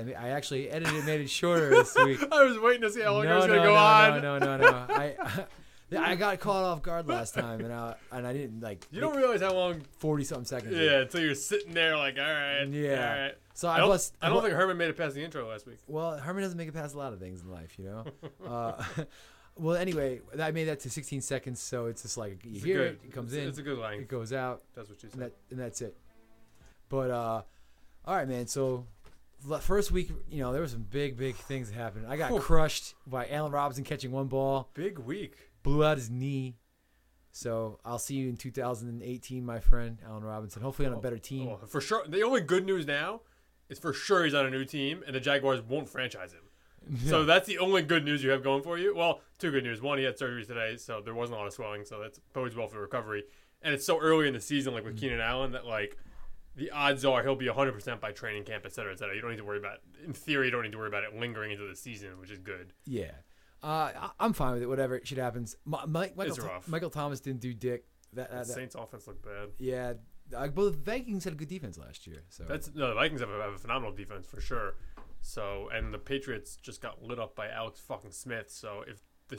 I actually edited it, made it shorter this week. I was waiting to see how long it was going to go on. No. I got caught off guard last time, and I didn't like. You don't realize how long 40-something seconds. Yeah, until you're sitting there like, all right. Yeah. All right. So I don't think Herman made it past the intro last week. Well, Herman doesn't make it past a lot of things in life, Well, anyway, I made that to 16 seconds, so it's just like you hear it, it comes in, it's a good line. it goes out. That's what you said. And that's it. But all right, man. So first week, there were some big things that happened. I got crushed by Allen Robinson catching one ball. Big week. Blew out his knee. So I'll see you in 2018, my friend, Allen Robinson. Hopefully on a better team. For sure. The only good news now is for sure he's on a new team, and the Jaguars won't franchise him. Yeah. So that's the only good news you have going for you. Well, two good news. One, he had surgery today, so there wasn't a lot of swelling, so that bodes well for recovery. And it's so early in the season, like with Keenan Allen, that the odds are he'll be 100% by training camp, et cetera, et cetera. You don't need to worry about it. In theory, you don't need to worry about it lingering into the season, which is good. Yeah. I'm fine with it. Whatever shit happens. Michael Thomas didn't do dick. The Saints offense looked bad. Yeah. But the Vikings had a good defense last year. So the Vikings have a phenomenal defense for sure. So, and the Patriots just got lit up by Alex fucking Smith. So if the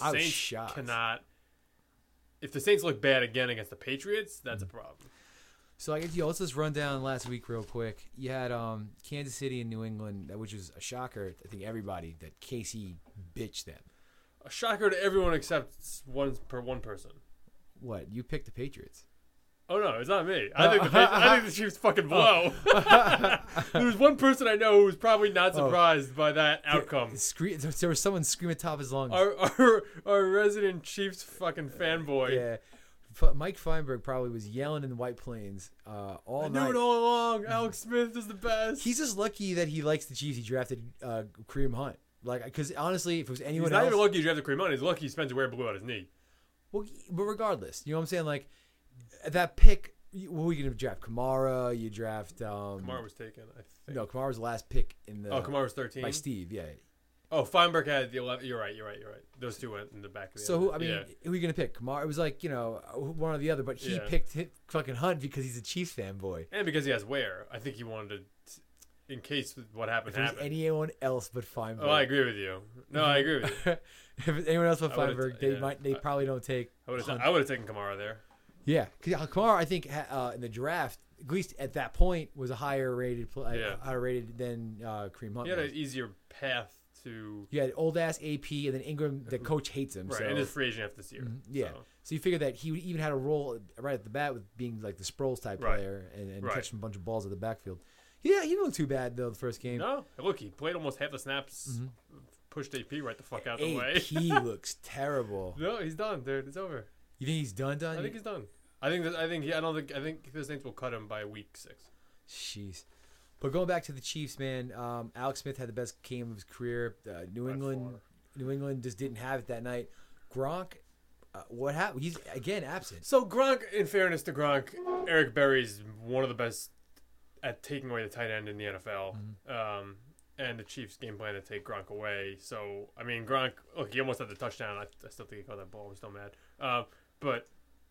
Saints look bad again against the Patriots, that's a problem. So I guess let's just run down last week real quick. You had Kansas City and New England, which was a shocker. I think everybody that KC bitched them. A shocker to everyone except one person. What? You picked the Patriots. Oh no, it's not me. I think the Chiefs fucking blow. There was one person I know who was probably not surprised by that outcome. There was someone screaming top his lungs. Our resident Chiefs fucking fanboy. Yeah. Mike Feinberg probably was yelling in the White Plains all night. I knew it all along. Alex Smith is the best. He's just lucky that he likes the Chiefs. He drafted Kareem Hunt. Because honestly, if it was anyone else... He's not even lucky he drafted Kareem Hunt. He's lucky Spencer Ware blew out his knee. Well, but regardless, you know what I'm saying? Like, that pick, what were you going to draft? Kamara? You draft... Kamara was taken, I think. No, Kamara was the last pick in the... Oh, Kamara was 13? By Steve, yeah. Oh, Feinberg had the 11. You're right. Those two went in the back of the So, who are you going to pick? Kamara? It was like, one or the other, but he picked fucking Hunt because he's a Chiefs fanboy. And because he has Ware. I think he wanted to, in case what happened if happened. Anyone else but Feinberg. Oh, I agree with you. No, I agree with you. If anyone else but Feinberg, they probably don't take I would have taken Kamara there. Yeah. Kamara, I think, in the draft, at least at that point, was a higher rated than Kareem Hunt. He had an easier path. You had old ass AP, and then Ingram. The coach hates him. Right, and his free agent after this year. Yeah, so you figure that he even had a role right at the bat with being like the Sproles type player and catching a bunch of balls at the backfield. Yeah, he didn't look too bad though the first game. No, look, he played almost half the snaps. Pushed AP right the fuck out the way. AP looks terrible. No, he's done, dude. It's over. You think he's done? I think he's done. I think the Saints will cut him by week 6. Jeez. But going back to the Chiefs, man, Alex Smith had the best game of his career. New England just didn't have it that night. Gronk, what happened? He's again absent. So Gronk, in fairness to Gronk, Eric Berry's one of the best at taking away the tight end in the NFL. And the Chiefs' game plan to take Gronk away. So I mean, Gronk, look, he almost had the touchdown. I still think he caught that ball. I'm still mad. But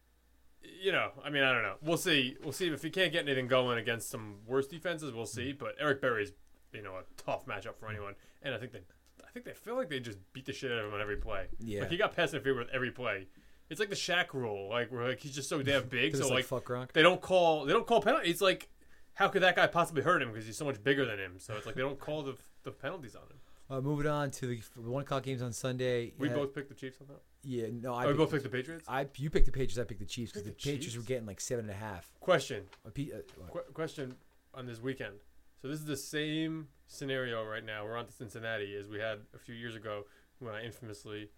I mean, I don't know. We'll see. If he can't get anything going against some worse defenses, we'll see. But Eric Berry's, a tough matchup for anyone. And I think they feel like they just beat the shit out of him on every play. Yeah. Like he got pass interfered with every play. It's like the Shaq rule, where he's just so damn big. So fuck Gronk. They don't call penalties. It's like, how could that guy possibly hurt him because he's so much bigger than him? So it's like they don't call the penalties on him. Moving on to the 1 o'clock games on Sunday. We both picked the Chiefs on that. Yeah, no, we both picked the Patriots. You picked the Patriots. I picked the Chiefs because the Patriots were getting like 7.5. Question on this weekend. So this is the same scenario right now. We're on to Cincinnati as we had a few years ago when I infamously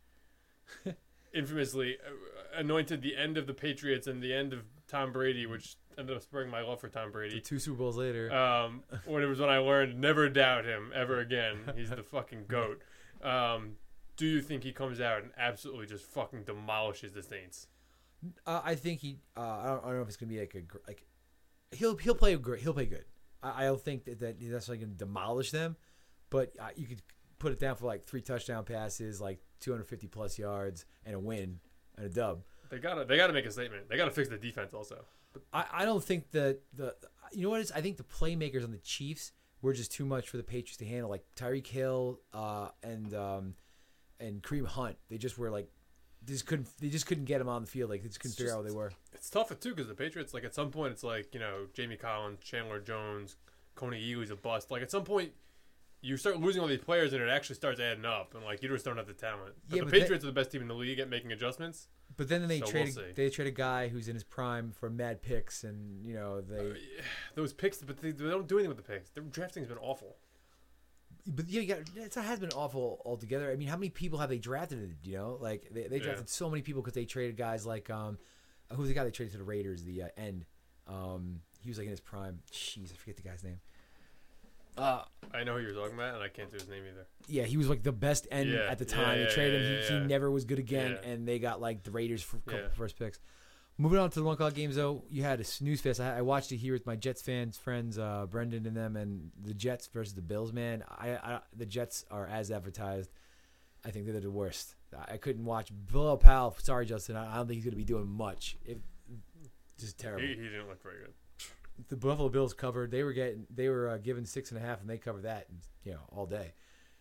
anointed the end of the Patriots and the end of Tom Brady, which ended up spurring my love for Tom Brady. 2 Super Bowls later. When I learned never doubt him ever again. He's the fucking GOAT. Do you think he comes out and absolutely just fucking demolishes the Saints? I think he. I don't know if it's gonna be he'll play great. He'll play good. I don't think that he's necessarily gonna demolish them, but you could put it down for like 3 touchdown passes, like 250 plus yards, and a win and a dub. They gotta make a statement. They gotta fix the defense also. I don't think that you know what it is? I think the playmakers on the Chiefs were just too much for the Patriots to handle. Like Tyreek Hill and Kareem Hunt, they just were like they just couldn't get them on the field. Like they just couldn't figure out what they were. It's tough too because the Patriots, like at some point, it's like Jamie Collins, Chandler Jones, Coney Ealy's a bust. Like at some point, you start losing all these players and it actually starts adding up, and like you just don't have the talent. But the Patriots are the best team in the league at making adjustments. But then they trade a guy who's in his prime for mad picks, and those picks, but they don't do anything with the picks. Their drafting's been awful. But it has been awful altogether. I mean, how many people have they drafted? Like they drafted so many people because they traded guys like who's the guy they traded to the Raiders? The end. He was like in his prime. Jeez, I forget the guy's name. I know who you're talking about, and I can't do his name either. Yeah, he was like the best end at the time. They traded him. He never was good again, and they got like the Raiders for a couple first picks. Moving on to the 1 o'clock games, though, you had a snooze fest. I watched it here with my Jets friends, Brendan and them, and the Jets versus the Bills. Man, the Jets are as advertised. I think they're the worst. I couldn't watch Bill Powell. Sorry, Justin. I don't think he's going to be doing much. Just terrible. He didn't look very good. The Buffalo Bills covered. They were given 6.5, and they covered that, all day.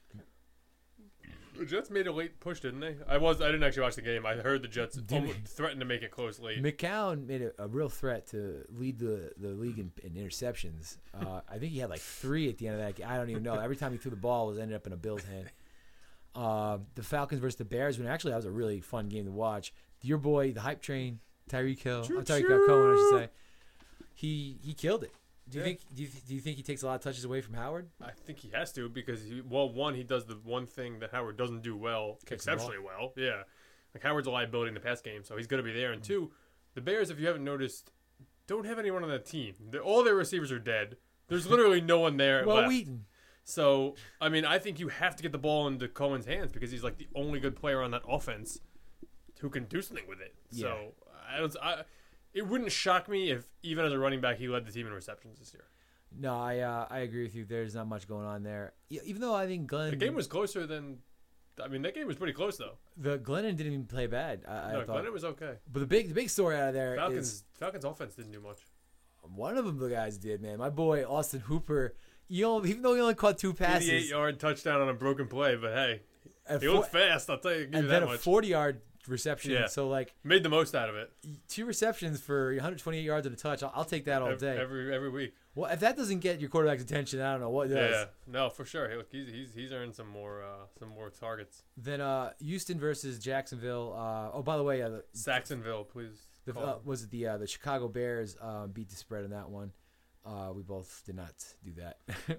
The Jets made a late push, didn't they? I didn't actually watch the game. I heard the Jets threatened to make it close late. McCown made a real threat to lead the league in interceptions. I think he had like 3 at the end of that game. I don't even know. Every time he threw the ball, it ended up in a Bills hand. The Falcons versus the Bears. When actually that was a really fun game to watch. Your boy, the hype train, Tyreek Hill. Tyreek Cohen, I should say. He killed it. Do you think he takes a lot of touches away from Howard? I think he has to because he does the one thing that Howard doesn't do well, exceptionally well. Yeah, like Howard's a liability in the pass game, so he's going to be there. And 2, the Bears, if you haven't noticed, don't have anyone on that team. All their receivers are dead. There's literally no one there left. Wheaton. So I mean, I think you have to get the ball into Cohen's hands because he's like the only good player on that offense who can do something with it. Yeah. So it wouldn't shock me if, even as a running back, he led the team in receptions this year. No, I agree with you. There's not much going on there. Even though I think Glenn... The game was closer than... I mean, that game was pretty close, though. Glennon didn't even play bad. I thought. Glennon was okay. But the big story out of there Falcons offense didn't do much. One of them, the guys did, man. My boy, Austin Hooper, even though he only caught 2 passes... 88-yard touchdown on a broken play, but hey, he looked fast, I'll tell you. And then a 40-yard reception. Yeah. So like made the most out of it. 2 receptions for 128 yards and a touch. I'll take that all day. Every week. Well, if that doesn't get your quarterback's attention, I don't know what does. Yeah, no, for sure. Hey, look, he's earned some more targets. Then Houston versus Jacksonville. By the way, Saxonville, please. Was it the Chicago Bears beat the spread in that one? We both did not do that.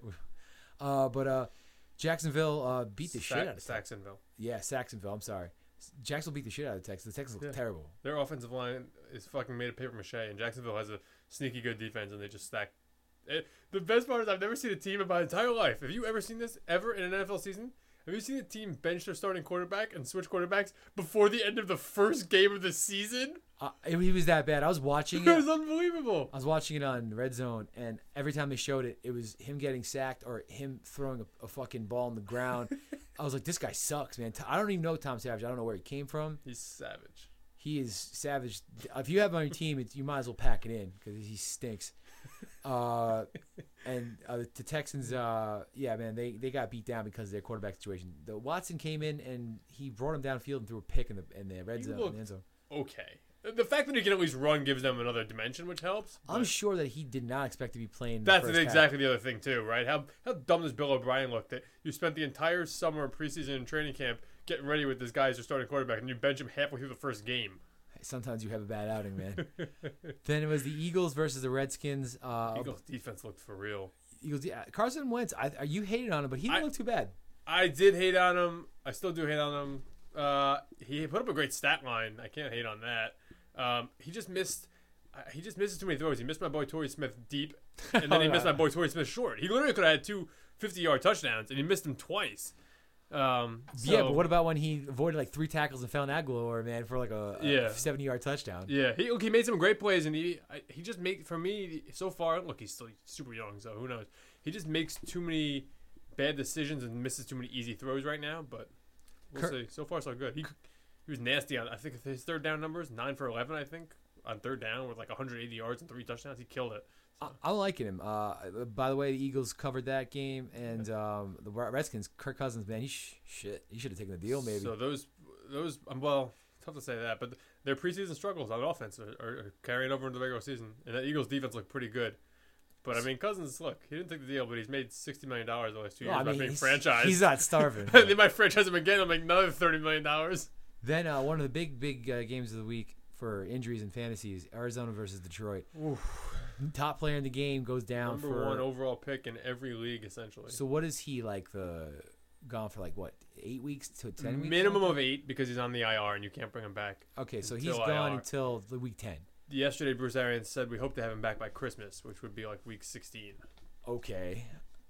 But Jacksonville beat the shit out of Saxonville. Yeah, Saxonville. I'm sorry. Jacksonville beat the shit out of the Texans. The Texans look terrible. Their offensive line is fucking made of paper mache, and Jacksonville has a sneaky good defense, and they just stack. The best part is I've never seen a team in my entire life. Have you ever seen this ever in an NFL season? Have you seen a team bench their starting quarterback and switch quarterbacks before the end of the first game of the season? He was that bad. I was watching it. It was unbelievable. I was watching it on Red Zone, and every time they showed it, it was him getting sacked or him throwing a fucking ball on the ground. I was like, this guy sucks, man. I don't even know Tom Savage. I don't know where he came from. He's savage. He is savage. If you have him on your team, you might as well pack it in because he stinks. And the Texans, man, they got beat down because of their quarterback situation. The Watson came in and he brought him downfield and threw a pick in the red zone. In the end zone. Okay. The fact that he can at least run gives them another dimension, which helps. I'm sure that he did not expect to be playing. That's exactly the other thing too, right? How dumb does Bill O'Brien look that you spent the entire summer, preseason, and training camp getting ready with this guy as your starting quarterback, and you bench him halfway through the first game. Sometimes you have a bad outing, man. Then it was the Eagles versus the Redskins. Eagles defense looked for real. Carson Wentz, you hated on him, but he didn't look too bad. I did hate on him. I still do hate on him. He put up a great stat line. I can't hate on that. He just misses too many throws. He missed my boy Torrey Smith deep, and then he missed my boy Torrey Smith short. He literally could have had 2 50-yard touchdowns, and he missed them twice. But what about when he avoided like 3 tackles and found Aguilar, man, for like a 70-yard touchdown? Yeah, he made some great plays, and he just for me so far. Look, he's still super young, so who knows? He just makes too many bad decisions and misses too many easy throws right now. But we'll see. So far, so good. He was nasty on. I think his third down numbers 9 for 11. I think on third down with like 180 yards and 3 touchdowns. He killed it. I'm liking him. By the way, the Eagles covered that game, and the Redskins, Kirk Cousins, man, he should have taken the deal maybe. So those well, tough to say that, but their preseason struggles on offense are carrying over into the regular season, and that Eagles defense looked pretty good. But I mean, Cousins, look, he didn't take the deal, but he's made $60 million the last 2 years by being franchised. He's not starving. They might franchise him again. I'll make another $30 million. Then one of the big games of the week for injuries and fantasies: Arizona versus Detroit. Oof. Top player in the game goes down Number 1 overall pick in every league, essentially. So what is he like? Gone for like what, 8 weeks to 10 weeks? Minimum of 8 because he's on the IR and you can't bring him back. Okay, so he's gone until the week 10. Yesterday, Bruce Arians said we hope to have him back by Christmas, which would be like week 16. Okay.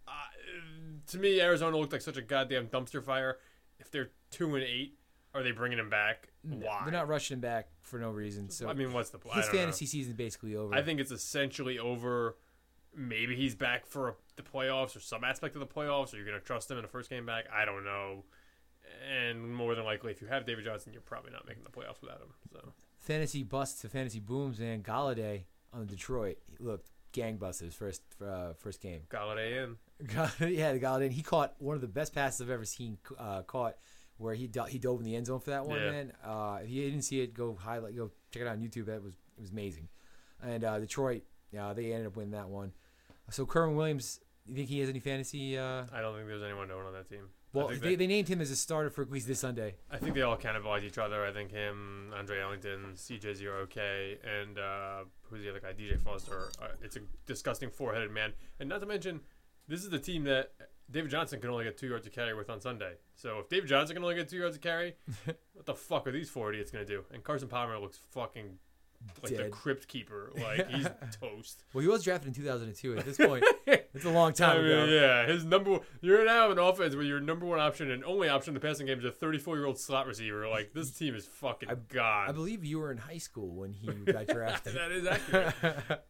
To me, Arizona looked like such a goddamn dumpster fire. If they're 2-8, are they bringing him back? Why? They're not rushing him back for no reason. So I mean, what's the plan? His fantasy season is basically over. I think it's essentially over. Maybe he's back for the playoffs or some aspect of the playoffs. Or you're going to trust him in the first game back? I don't know. And more than likely, if you have David Johnson, you're probably not making the playoffs without him. So fantasy busts to fantasy booms, man. Galladay on Detroit, he looked gangbusters first game. Galladay in. Yeah, the Galladay. He caught one of the best passes I've ever seen caught, where he dove in the end zone for that one. Yeah. Man, if you didn't see it, go check it out on YouTube. It was amazing. And Detroit, they ended up winning that one. So Kerwin Williams, you think he has any fantasy? I don't think there's anyone known on that team. Well, they named him as a starter for at least this Sunday. I think they all cannibalize each other. I think him, Andre Ellington, CJ0K, and who's the other guy? DJ Foster. It's a disgusting four-headed man. And not to mention, this is the team that David Johnson can only get 2 yards to carry with on Sunday. So if David Johnson can only get 2 yards to carry, what the fuck are these 4 idiots going to do? And Carson Palmer looks fucking like dead. The crypt keeper. Like, he's toast. Well, he was drafted in 2002. At this point, it's a long time ago. Yeah, you're now an offense where your number 1 option and only option in the passing game is a 34-year-old slot receiver. Like, this team is fucking gone. I believe you were in high school when he got drafted. That is accurate.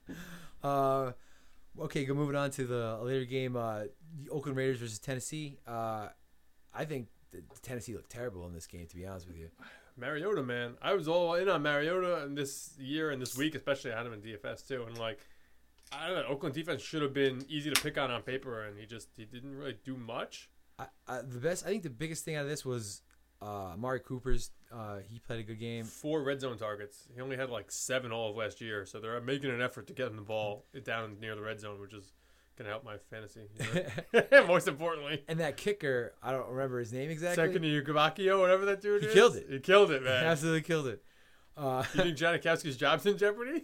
Okay, moving on to the later game, the Oakland Raiders versus Tennessee. I think Tennessee looked terrible in this game, to be honest with you. Mariota, man. I was all in on Mariota in this year and this week, especially. I had him in DFS too. And like, I don't know, Oakland defense should have been easy to pick on paper, and he didn't really do much. I think the biggest thing out of this was Amari Cooper's. He played a good game. 4 red zone targets. He only had like 7 all of last year, so they're making an effort to get him the ball down near the red zone, which is going to help my fantasy. Most importantly. And that kicker, I don't remember his name exactly. Second Ukavakio, whatever that dude is. He killed it. He killed it, man. He absolutely killed it. You think Janikowski's job's in jeopardy?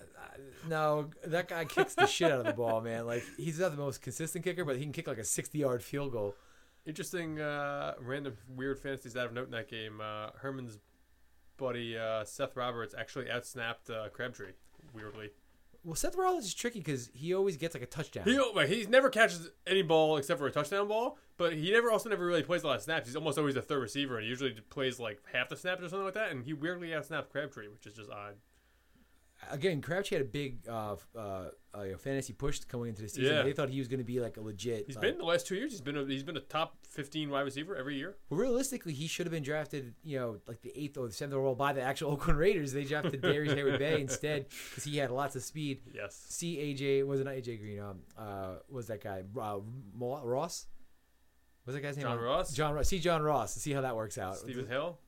No, that guy kicks the shit out of the ball, man. Like, he's not the most consistent kicker, but he can kick like a 60-yard field goal. Interesting, random, weird fantasies out of note in that game. Herman's buddy Seth Roberts actually outsnapped Crabtree, weirdly. Well, Seth Rollins is tricky because he always gets like a touchdown. He never catches any ball except for a touchdown ball, but he never really plays a lot of snaps. He's almost always the third receiver, and he usually plays like half the snaps or something like that, and he weirdly outsnapped Crabtree, which is just odd. Again, Crabtree had a big fantasy push coming into the season. Yeah. They thought he was going to be like a legit. He's been the last 2 years. He's been a top 15 wide receiver every year. Well, realistically, he should have been drafted, like the 8th or the 7th overall by the actual Oakland Raiders. They drafted Darius Hayward-Bay instead because he had lots of speed. Yes. Was it not AJ Green? Was that guy Ross? What's that guy's name? John Ross. John Ross. John Ross. See how that works out. Stephen Hill.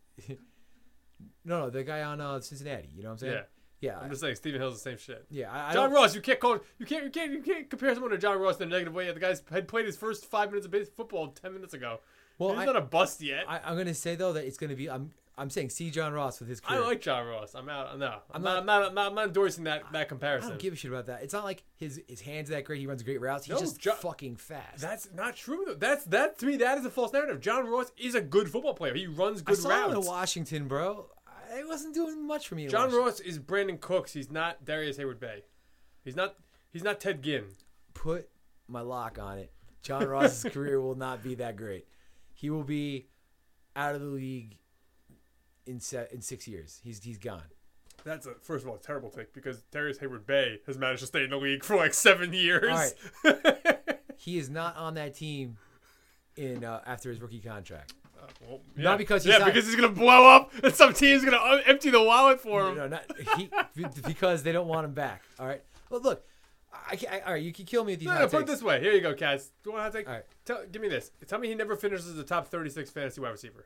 No, the guy on Cincinnati. You know what I'm saying? Yeah. Yeah, I'm just saying Stephen Hill's the same shit. Yeah, John Ross, you can't compare someone to John Ross in a negative way. The guy's had played his first 5 minutes of base football 10 minutes ago. Well, he's not a bust yet. I'm gonna say though that it's gonna be. I'm saying see John Ross with his career. I like John Ross. I'm out. No, I'm not endorsing that comparison. I don't give a shit about that. It's not like his hands are that great. He runs great routes. He's just fucking fast. That's not true though. That to me that is a false narrative. John Ross is a good football player. He runs good routes. I saw him in Washington, bro. It wasn't doing much for me. John Ross is Brandon Cooks. He's not Darius Hayward-Bay. He's not Ted Ginn. Put my lock on it. John Ross's career will not be that great. He will be out of the league in 6 years. He's gone. That's first of all a terrible take because Darius Hayward-Bay has managed to stay in the league for like 7 years. All right. He is not on that team after his rookie contract. Well, Not because he's not- because he's gonna blow up and some team's gonna empty the wallet for him. No, not because they don't want him back. All right. Well, look, all right. You can kill me with these. No, hot put it takes. this way. Here you go, Kaz. Do you want to take? All right. Give me this. Tell me he never finishes as a top 36 fantasy wide receiver.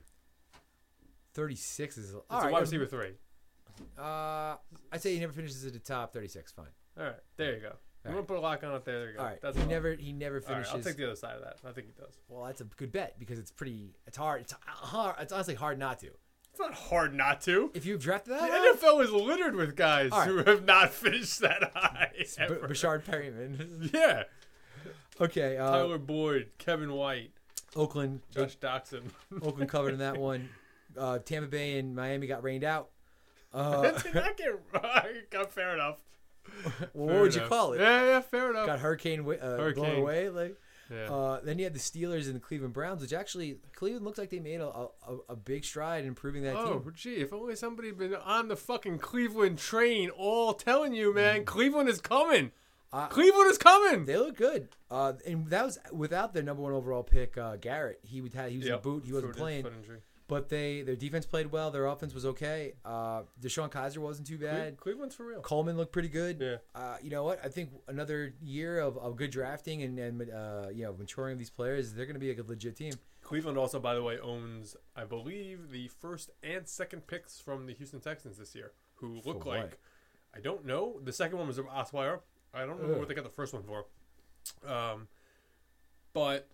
36 is It's all a right. wide receiver 3. I'd say he never finishes at the top 36. Fine. All right, there you go. You right. want to put a lock on it? There you go. All right. That's He a lock. never All right, finishes. I'll take the other side of that. I think he does. Well, that's a good bet because it's hard. It's hard. It's honestly hard not to. It's not hard not to. If you've drafted The that, high, NFL is littered with guys All right. who have not finished that high. ever. Bashard Perryman. Yeah. Okay. Tyler Boyd, Kevin White, Oakland. Josh Doxson. Oakland covered in that one. Tampa Bay and Miami got rained out. Did not get fair enough. Well, Fair what would you enough. call it? Yeah, fair enough. Got hurricane blown Hurricane. away. Like, Yeah. then you had the Steelers and the Cleveland Browns, which actually Cleveland looks like they made a big stride in improving that Oh, team. gee, if only somebody had been on the fucking Cleveland train all telling you, man, Cleveland is coming. Cleveland is coming. They look good. And that was without their number 1 overall pick, Garrett. He was in a boot. He wasn't playing. Foot injury. But their defense played well. Their offense was okay. Deshaun Kaiser wasn't too bad. Cleveland's for real. Coleman looked pretty good. Yeah. You know what? I think another year of good drafting and maturing of these players, they're going to be a legit team. Cleveland also, by the way, owns, I believe, the first and second picks from the Houston Texans this year, who look For like, what? I don't know. The second one was Osweiler. I don't know what they got the first one for. But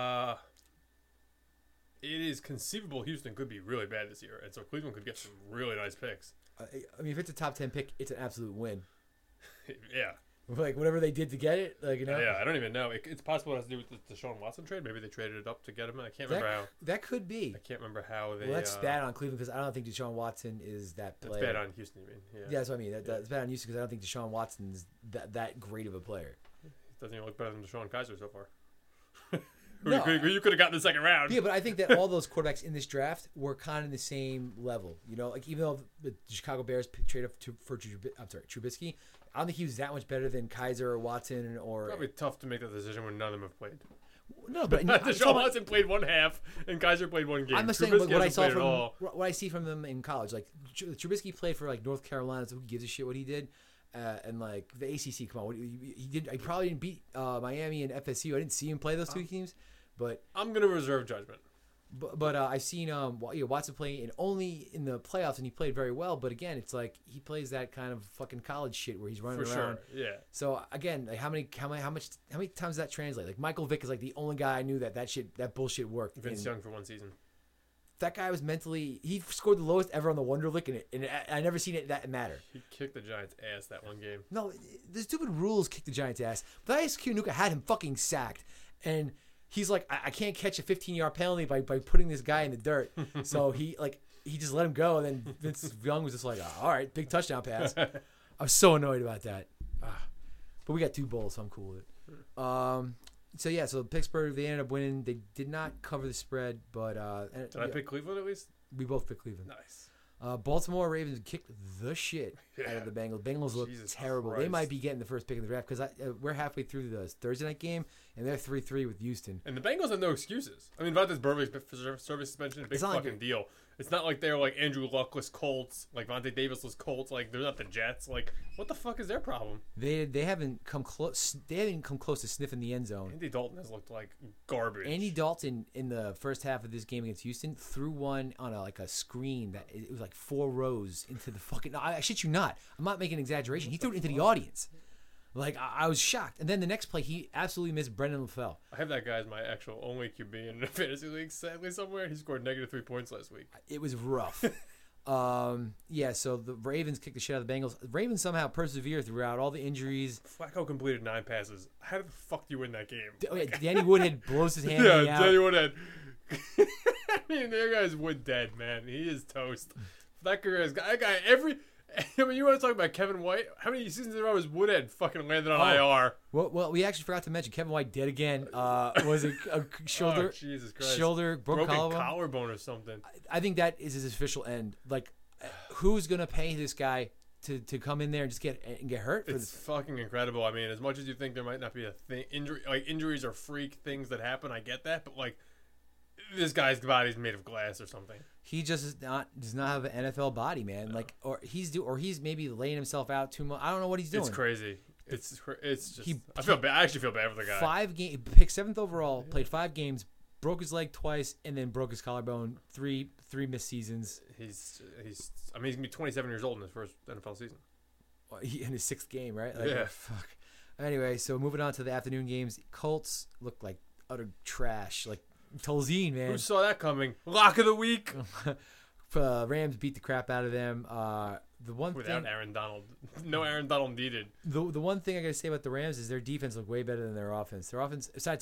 it is conceivable Houston could be really bad this year, and so Cleveland could get some really nice picks. I mean, if it's a top 10 pick, it's an absolute win. Yeah. Like whatever they did to get it, like Yeah, I don't even know. It's possible it has to do with the Deshaun Watson trade. Maybe they traded it up to get him. I can't remember how. That could be. I can't remember how they. Well, that's bad on Cleveland because I don't think Deshaun Watson is that player. That's bad on Houston. You mean? Yeah, that's what I mean. That's bad on Houston because I don't think Deshaun Watson's that great of a player. Doesn't even look better than Deshaun Kaiser so far. No. You could have gotten the second round. Yeah, but I think that all those quarterbacks in this draft were kind of in the same level. You know, like even though the Chicago Bears traded for Trubisky, I don't think he was that much better than Kaiser or Watson or. Probably tough to make that decision when none of them have played. No, but Deshaun Watson played one half and Kaiser played one game. I'm not saying Trubisky what I hasn't saw played from at all. what I see from them in college. Like Trubisky played for like North Carolina, so who gives a shit what he did? And like the ACC, come on, he did. He probably didn't beat Miami and FSU. I didn't see him play those two teams, but I'm gonna reserve judgment. But I've seen Watson play only in the playoffs, and he played very well. But again, it's like he plays that kind of fucking college shit where he's running For around. sure, yeah. So again, like how many times does that translate? Like Michael Vick is like the only guy I knew that bullshit worked. Vince Young for one season. That guy was he scored the lowest ever on the Wonderlic, and I never seen it that matter. He kicked the Giants' ass that one game. No, the stupid rules kicked the Giants' ass. But ISQ Nuka had him fucking sacked, and he's like, I can't catch a 15-yard penalty by putting this guy in the dirt. So he just let him go, and then Vince Young was just like, all right, big touchdown pass. I was so annoyed about that. But we got 2 bowls, so I'm cool with it. So Pittsburgh, they ended up winning. They did not cover the spread, but Did I pick Cleveland at least? we both picked Cleveland. Nice. Baltimore Ravens kicked the shit out of the Bengals. Bengals look Jesus terrible. Christ. They might be getting the first pick in the draft because we're halfway through the Thursday night game, and they're 3-3 with Houston. And the Bengals have no excuses. I mean, Vontaze Burfict's service suspension, big It's not like fucking deal. It's not like they're like Andrew Luckless Colts, like Vontae Davisless Colts. Like they're not the Jets. Like what the fuck is their problem? They haven't come close. They haven't come close to sniffing the end zone. Andy Dalton has looked like garbage. Andy Dalton in the first half of this game against Houston threw one on a screen that it was like 4 rows into the fucking. No, I shit you not. I'm not making an exaggeration. He threw it into the audience. Like I was shocked. And then the next play, he absolutely missed Brendan LaFell. I have that guy as my actual only QB in a fantasy league. Sadly, somewhere he scored -3 points last week. It was rough. So the Ravens kicked the shit out of the Bengals. The Ravens somehow persevere throughout all the injuries. Flacco completed 9 passes. How the fuck do you win that game? Danny Woodhead blows his hand Yeah, out. Danny Woodhead. I mean, that guy's wood dead, man. He is toast. That guy every. I mean, you want to talk about Kevin White? How many seasons in a row has Woodhead fucking landed on IR? Well, we actually forgot to mention Kevin White dead again. Was it a shoulder? Oh, Jesus Christ. Broken collarbone or something. I think that is his official end. Like, who's gonna pay this guy to come in there and just get hurt? It's fucking incredible. I mean, as much as you think there might not be a thing, injuries are freak things that happen. I get that, but like, this guy's body's made of glass or something. He just does not have an NFL body, man. Like, or he's maybe laying himself out too much. I don't know what he's doing. It's crazy. It's just. I feel bad. I actually feel bad for the guy. 5 games, picked 7th overall, played 5 games, broke his leg twice, and then broke his collarbone. Three missed seasons. He's. I mean, he's gonna be 27 years old in his first NFL season. In his 6th game, right? Like, Yeah. Fuck. Anyway, so moving on to the afternoon games, Colts look like utter trash. Like Tolzien, man. Who saw that coming? Lock of the week. Rams beat the crap out of them. The one Without thing, Aaron Donald, no Aaron Donald needed. the one thing I gotta say about the Rams is their defense looked way better than their offense. Their offense, besides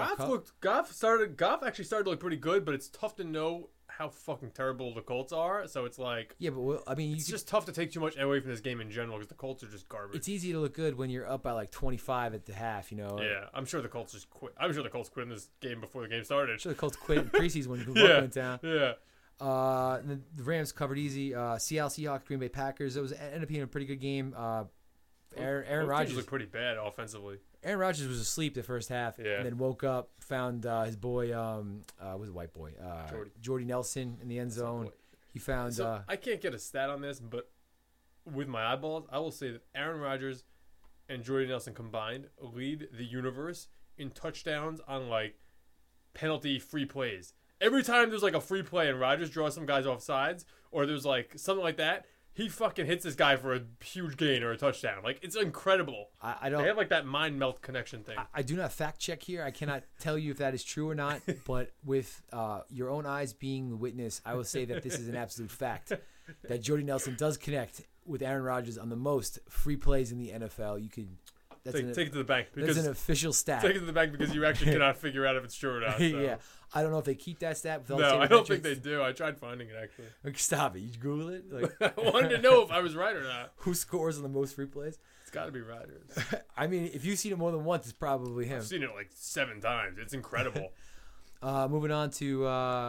Goff actually started to look pretty good, but it's tough to know how fucking terrible the Colts are. So it's like, yeah, but I mean, it's just tough to take too much away from this game in general because the Colts are just garbage. it's easy to look good when you're up by like 25 at the half. You know. Yeah, I'm sure the Colts just quit. I'm sure the Colts quit in this game before the game started. I'm sure the Colts quit in preseason when Luck Yeah. went down. Yeah. The Rams covered easy. Seattle Seahawks, Green Bay Packers. It ended up being a pretty good game. Aaron Both teams Rodgers. look pretty bad offensively. Aaron Rodgers was asleep the first half, Yeah. and then woke up, found his boy, was a white boy, Jordy Nelson in the end zone. He found. So I can't get a stat on this, but with my eyeballs, I will say that Aaron Rodgers and Jordy Nelson combined lead the universe in touchdowns on like penalty free plays. Every time there's like a free play and Rodgers draws some guys off sides, or there's like something like that, he fucking hits this guy for a huge gain or a touchdown. Like, it's incredible. I don't. They have like that mind melt connection thing. I do not fact check here. I cannot tell you if that is true or not. But with your own eyes being the witness, I will say that this is an absolute fact. That Jordy Nelson does connect with Aaron Rodgers on the most free plays in the NFL. You could. That's Take it to the bank That's an official stat. Take it to the bank because you actually cannot figure out if it's true or not. So. Yeah, I don't know if they keep that stat. With all the No, same I don't think metrics. they do. I tried finding it actually. Like, stop it! You Google it. Like, I wanted to know if I was right or not. who scores on the most free plays? It's got to be Rodgers. I mean, if you've seen it more than once, it's probably him. I've seen it like 7 times. It's incredible. Moving on to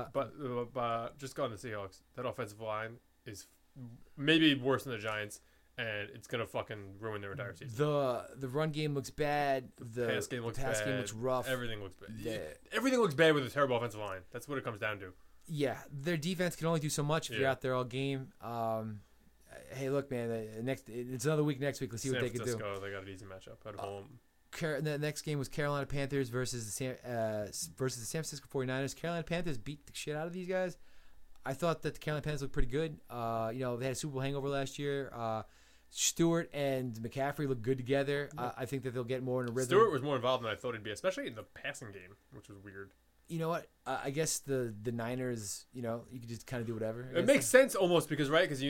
But just going to Seahawks, that offensive line is maybe worse than the Giants, and it's gonna fucking ruin their entire season. the run game looks bad. The pass game looks bad. game looks rough. Everything looks bad. The- Everything looks bad with a terrible offensive line. That's what it comes down to. Yeah, their defense can only do so much if you're Yeah. out there all game. Hey, look, man. It's another week next week. Let's see San what they can do. Francisco, they got an easy matchup at home. The next game was Carolina Panthers versus the San Francisco 49ers. Carolina Panthers beat the shit out of these guys. I thought that the Carolina Panthers looked pretty good. They had a Super Bowl hangover last year. Stewart and McCaffrey look good together. I think that they'll get more in a rhythm. Stewart was more involved than I thought he'd be, especially in the passing game, which was weird. You know what? I guess the Niners, you could just kind of do whatever. It makes sense almost because if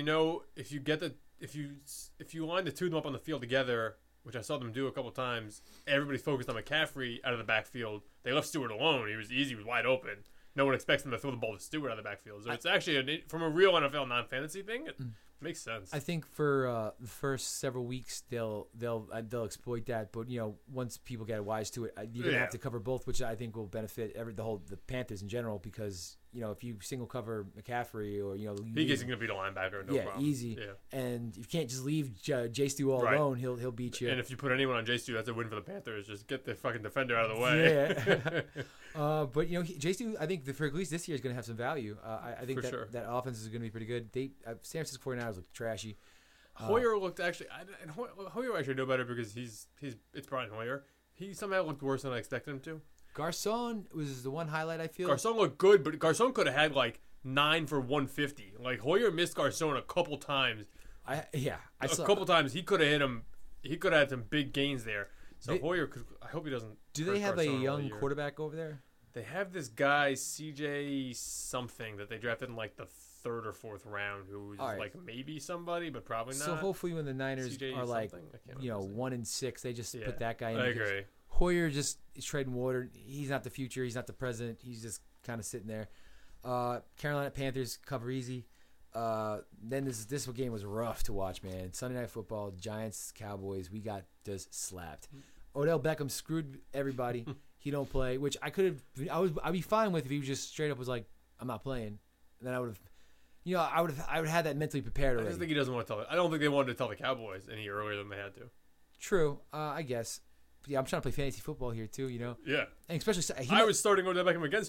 you line the two of them up on the field together, which I saw them do a couple times, everybody's focused on McCaffrey out of the backfield. They left Stewart alone. He was easy. He was wide open. No one expects them to throw the ball to Stewart out of the backfield. So it's actually from a real NFL non-fantasy thing. It makes sense. I think for the first several weeks they'll exploit that, but once people get wise to it, you're gonna have to cover both, which I think will benefit the Panthers in general because if you single cover McCaffrey or he's gonna beat a linebacker, no problem. Easy. Yeah. And you can't just leave J. Stu all Right. alone. He'll beat you. And if you put anyone on J. Stu, that's a win for the Panthers. Just get the fucking defender out of the way. Yeah. But J. Stu, I think for at least this year is going to have some value. I think For that sure. that offense is going to be pretty good. San Francisco 49ers look trashy. Hoyer looked actually. And Hoyer actually know better because it's Brian Hoyer. He somehow looked worse than I expected him to. Garcon was the one highlight I feel. Garcon looked good, but Garcon could have had like 9 for 150. Like Hoyer missed Garcon a couple times. I saw A couple times he could have hit him. He could have had some big gains there. So Hoyer could. I hope he doesn't. Do they have a young quarterback over there? They have this guy CJ something that they drafted in like the 3rd or 4th round, who's like maybe somebody, but probably not. So hopefully when the Niners CJ are like 1-6, they just put that guy in. I agree. Hoyer just is treading water. He's not the future. He's not the present. He's just kind of sitting there. Carolina Panthers cover easy. Then this game was rough to watch, man. Sunday Night Football, Giants, Cowboys. We got just slapped. Odell Beckham screwed everybody. He don't play, which I'd be fine with if he just straight up was like, I'm not playing. And then I would have had that mentally prepared already. I just think he doesn't want to tell it. I don't think they wanted to tell the Cowboys any earlier than they had to. True, I guess. Yeah, I'm trying to play fantasy football here too, Yeah. And especially I was starting Odell Beckham against you.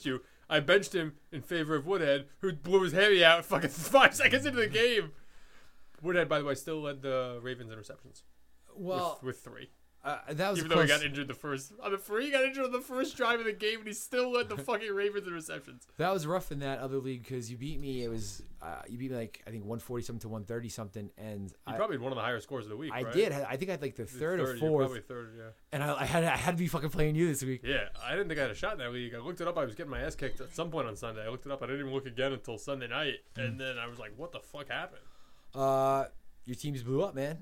I benched him in favor of Woodhead, who blew his hammy out fucking 5 seconds into the game. Woodhead, by the way, still led the Ravens in receptions. Well, with 3. that was Even close. though he got injured he got injured on the first drive of the game, and he still led the fucking Ravens in receptions. That was rough in that other league because you beat me. It was you beat me like I think 140 something to 130 something, and You probably had one of the higher scores of the week. I right? did. I think I had like the third or You're fourth, probably third, yeah. and I had to be fucking playing you this week. Yeah, I didn't think I had a shot in that league. I looked it up. I was getting my ass kicked at some point on Sunday. I looked it up. I didn't even look again until Sunday night, and then I was like, "What the fuck happened?" Your team just blew up, man.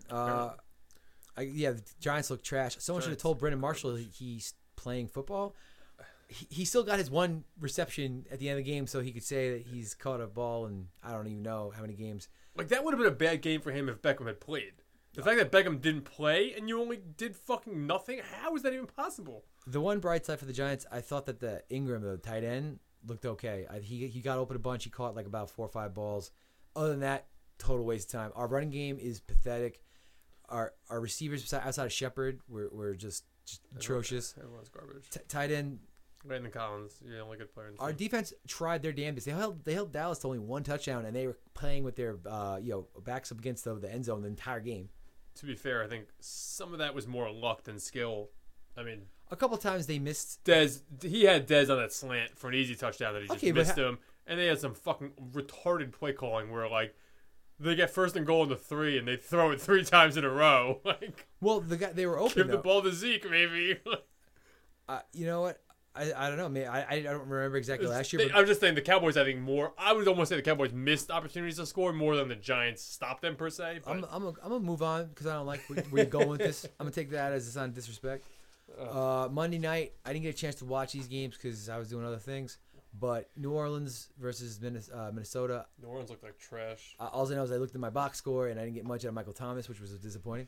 The Giants look trash. Someone should have told Brendan Marshall he's playing football. He still got his one reception at the end of the game, so he could say that he's caught a ball, and I don't even know how many games. Like, that would have been a bad game for him if Beckham had played. The fact that Beckham didn't play and you only did fucking nothing, how is that even possible? The one bright side for the Giants, I thought that the Ingram, the tight end, looked okay. He got open a bunch. He caught like about 4 or 5 balls. Other than that, total waste of time. Our running game is pathetic. Our receivers outside of Shepard were just atrocious. Everyone's garbage. Tight end. Landon Collins, the only good player in the Our team. defense tried their damnedest. They held Dallas to only 1 touchdown, and they were playing with their backs up against the end zone the entire game. To be fair, I think some of that was more luck than skill. I mean, A couple times they missed. he had Dez on that slant for an easy touchdown that he just Okay, but missed him. And they had some fucking retarded play calling where, like, they get first and goal in the 3 and they throw it 3 times in a row. Like, Well, they were open. give the though. ball to Zeke, maybe. You know what? I don't know. Man, I don't remember exactly last year. But I'm just saying the Cowboys. I think more. I would almost say the Cowboys missed opportunities to score more than the Giants stopped them per se. But I'm gonna move on because I don't like where you're going with this. I'm gonna take that as a sign of disrespect. Monday night, I didn't get a chance to watch these games because I was doing other things. But New Orleans versus Minnesota. New Orleans looked like trash. All I know is I looked at my box score and I didn't get much out of Michael Thomas, which was disappointing.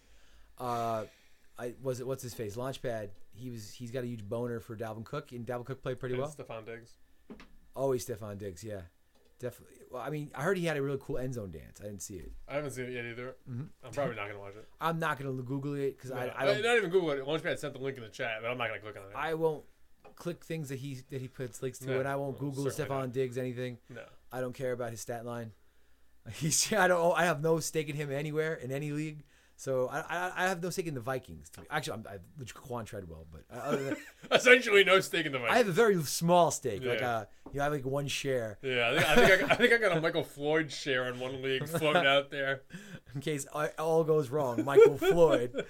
What's his face? Launchpad. He's got a huge boner for Dalvin Cook, and Dalvin Cook played pretty well. Stephon Diggs. Always Stephon Diggs, yeah, definitely. Well, I mean, I heard he had a really cool end zone dance. I didn't see it. I haven't seen it yet either. Mm-hmm. I'm probably not gonna watch it. I'm not gonna Google it because No, I don't. not even Google it. Launchpad sent the link in the chat, but I'm not gonna click on it. I won't click things that he puts links to, No, and I won't Google certainly Stephon not. Diggs anything. No. I don't care about his stat line. I have no stake in him anywhere in any league. So I have no stake in the Vikings. Actually, I Quan Treadwell, but other than Essentially, no stake in the Vikings. I have a very small stake. Yeah. Like I have like 1 share Yeah, I think I got a Michael Floyd share in one league floating out there. in case all goes wrong. Michael Floyd.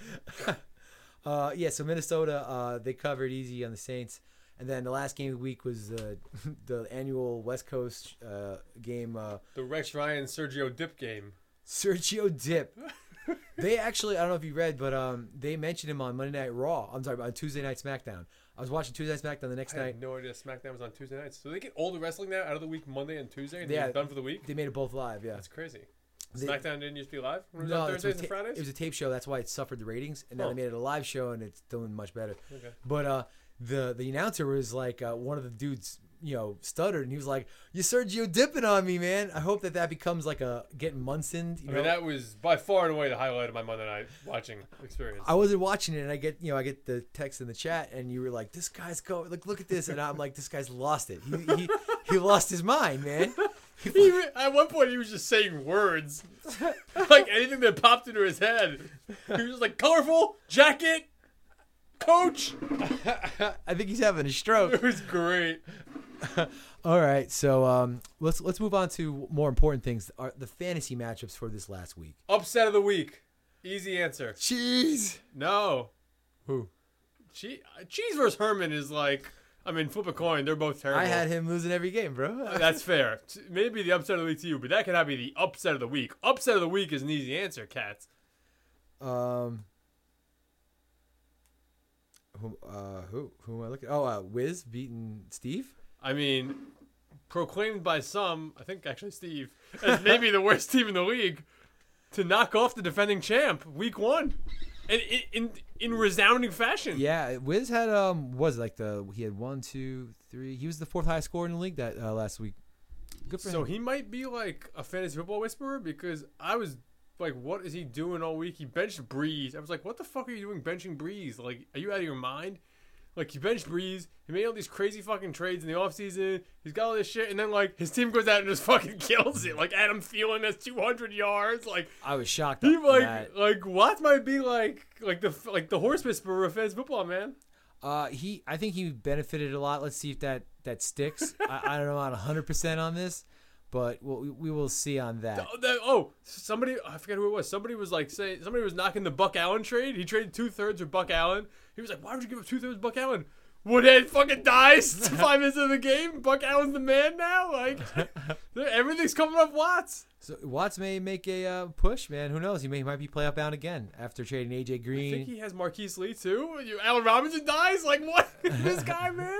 So Minnesota they covered easy on the Saints, and then the last game of the week was the annual West Coast game. The Rex Ryan Sergio Dip game. Sergio Dip. They actually, I don't know if you read, but they mentioned him on Monday Night Raw. I'm sorry, on Tuesday Night SmackDown. I was watching Tuesday Night SmackDown the next I night. had no idea SmackDown was on Tuesday nights. So they get all the wrestling now out of the week, Monday and Tuesday, and Yeah. they're done for the week? They made it both live, yeah. That's crazy. They- SmackDown didn't used to be live? When it was No, on it's Thursdays and Fridays? it was a tape show. That's why it suffered the ratings, and now Oh. they made it a live show, and it's doing much better. Okay. But the announcer was like one of the dudes, stuttered, and he was like, "You Sergio dipping on me, man." I hope that becomes like a getting Munson. I mean, that was by far and away the highlight of my Monday night watching experience. I wasn't watching it, and I get the text in the chat, and you were like, "This guy's look at this," and I'm like, "This guy's lost it. He lost his mind, man." At one point, he was just saying words, like anything that popped into his head. He was just like, colorful jacket, coach. I think he's having a stroke. It was great. All right, so let's move on to more important things. The fantasy matchups for this last week. Upset of the week. Easy answer. Cheese. No. Who? Cheese versus Herman is like, I mean, flip a coin. They're both terrible. I had him losing every game, bro. That's fair. Maybe the upset of the week to you, but that cannot be the upset of the week. Upset of the week is an easy answer, Cats. Who am I looking? Oh, Wiz beating Steve. I mean, proclaimed by some, I think actually Steve, as maybe the worst team in the league, to knock off the defending champ week 1, and in resounding fashion. Yeah, Wiz had he had 1, 2, 3. He was the 4th highest scorer in the league that last week. Good for him. So he might be like a fantasy football whisperer, because I was like, what is he doing all week? He benched Breeze. I was like, what the fuck are you doing benching Breeze? Like, are you out of your mind? Like, he benched Breeze. He made all these crazy fucking trades in the offseason. He's got all this shit. And then, like, his team goes out and just fucking kills it. Like, Adam Thielen has 200 yards. Like, I was shocked. he, on that. like, Watts might be, like the horse whisperer of fantasy football, man. I think he benefited a lot. Let's see if that sticks. I don't know, I'm 100% on this, but we will see on that. Somebody, I forget who it was. Somebody was like saying, somebody was knocking the Buck Allen trade. He traded 2/3 with Buck Allen. He was like, why would you give up 2/3 Buck Allen? Woodhead fucking dies 5 minutes into the game. Buck Allen's the man now. Like, everything's coming up Watts. So Watts may make a push, man. Who knows? He might be playoff bound again after trading AJ Green. I think he has Marquise Lee too. Allen Robinson dies. Like, what? This guy, man.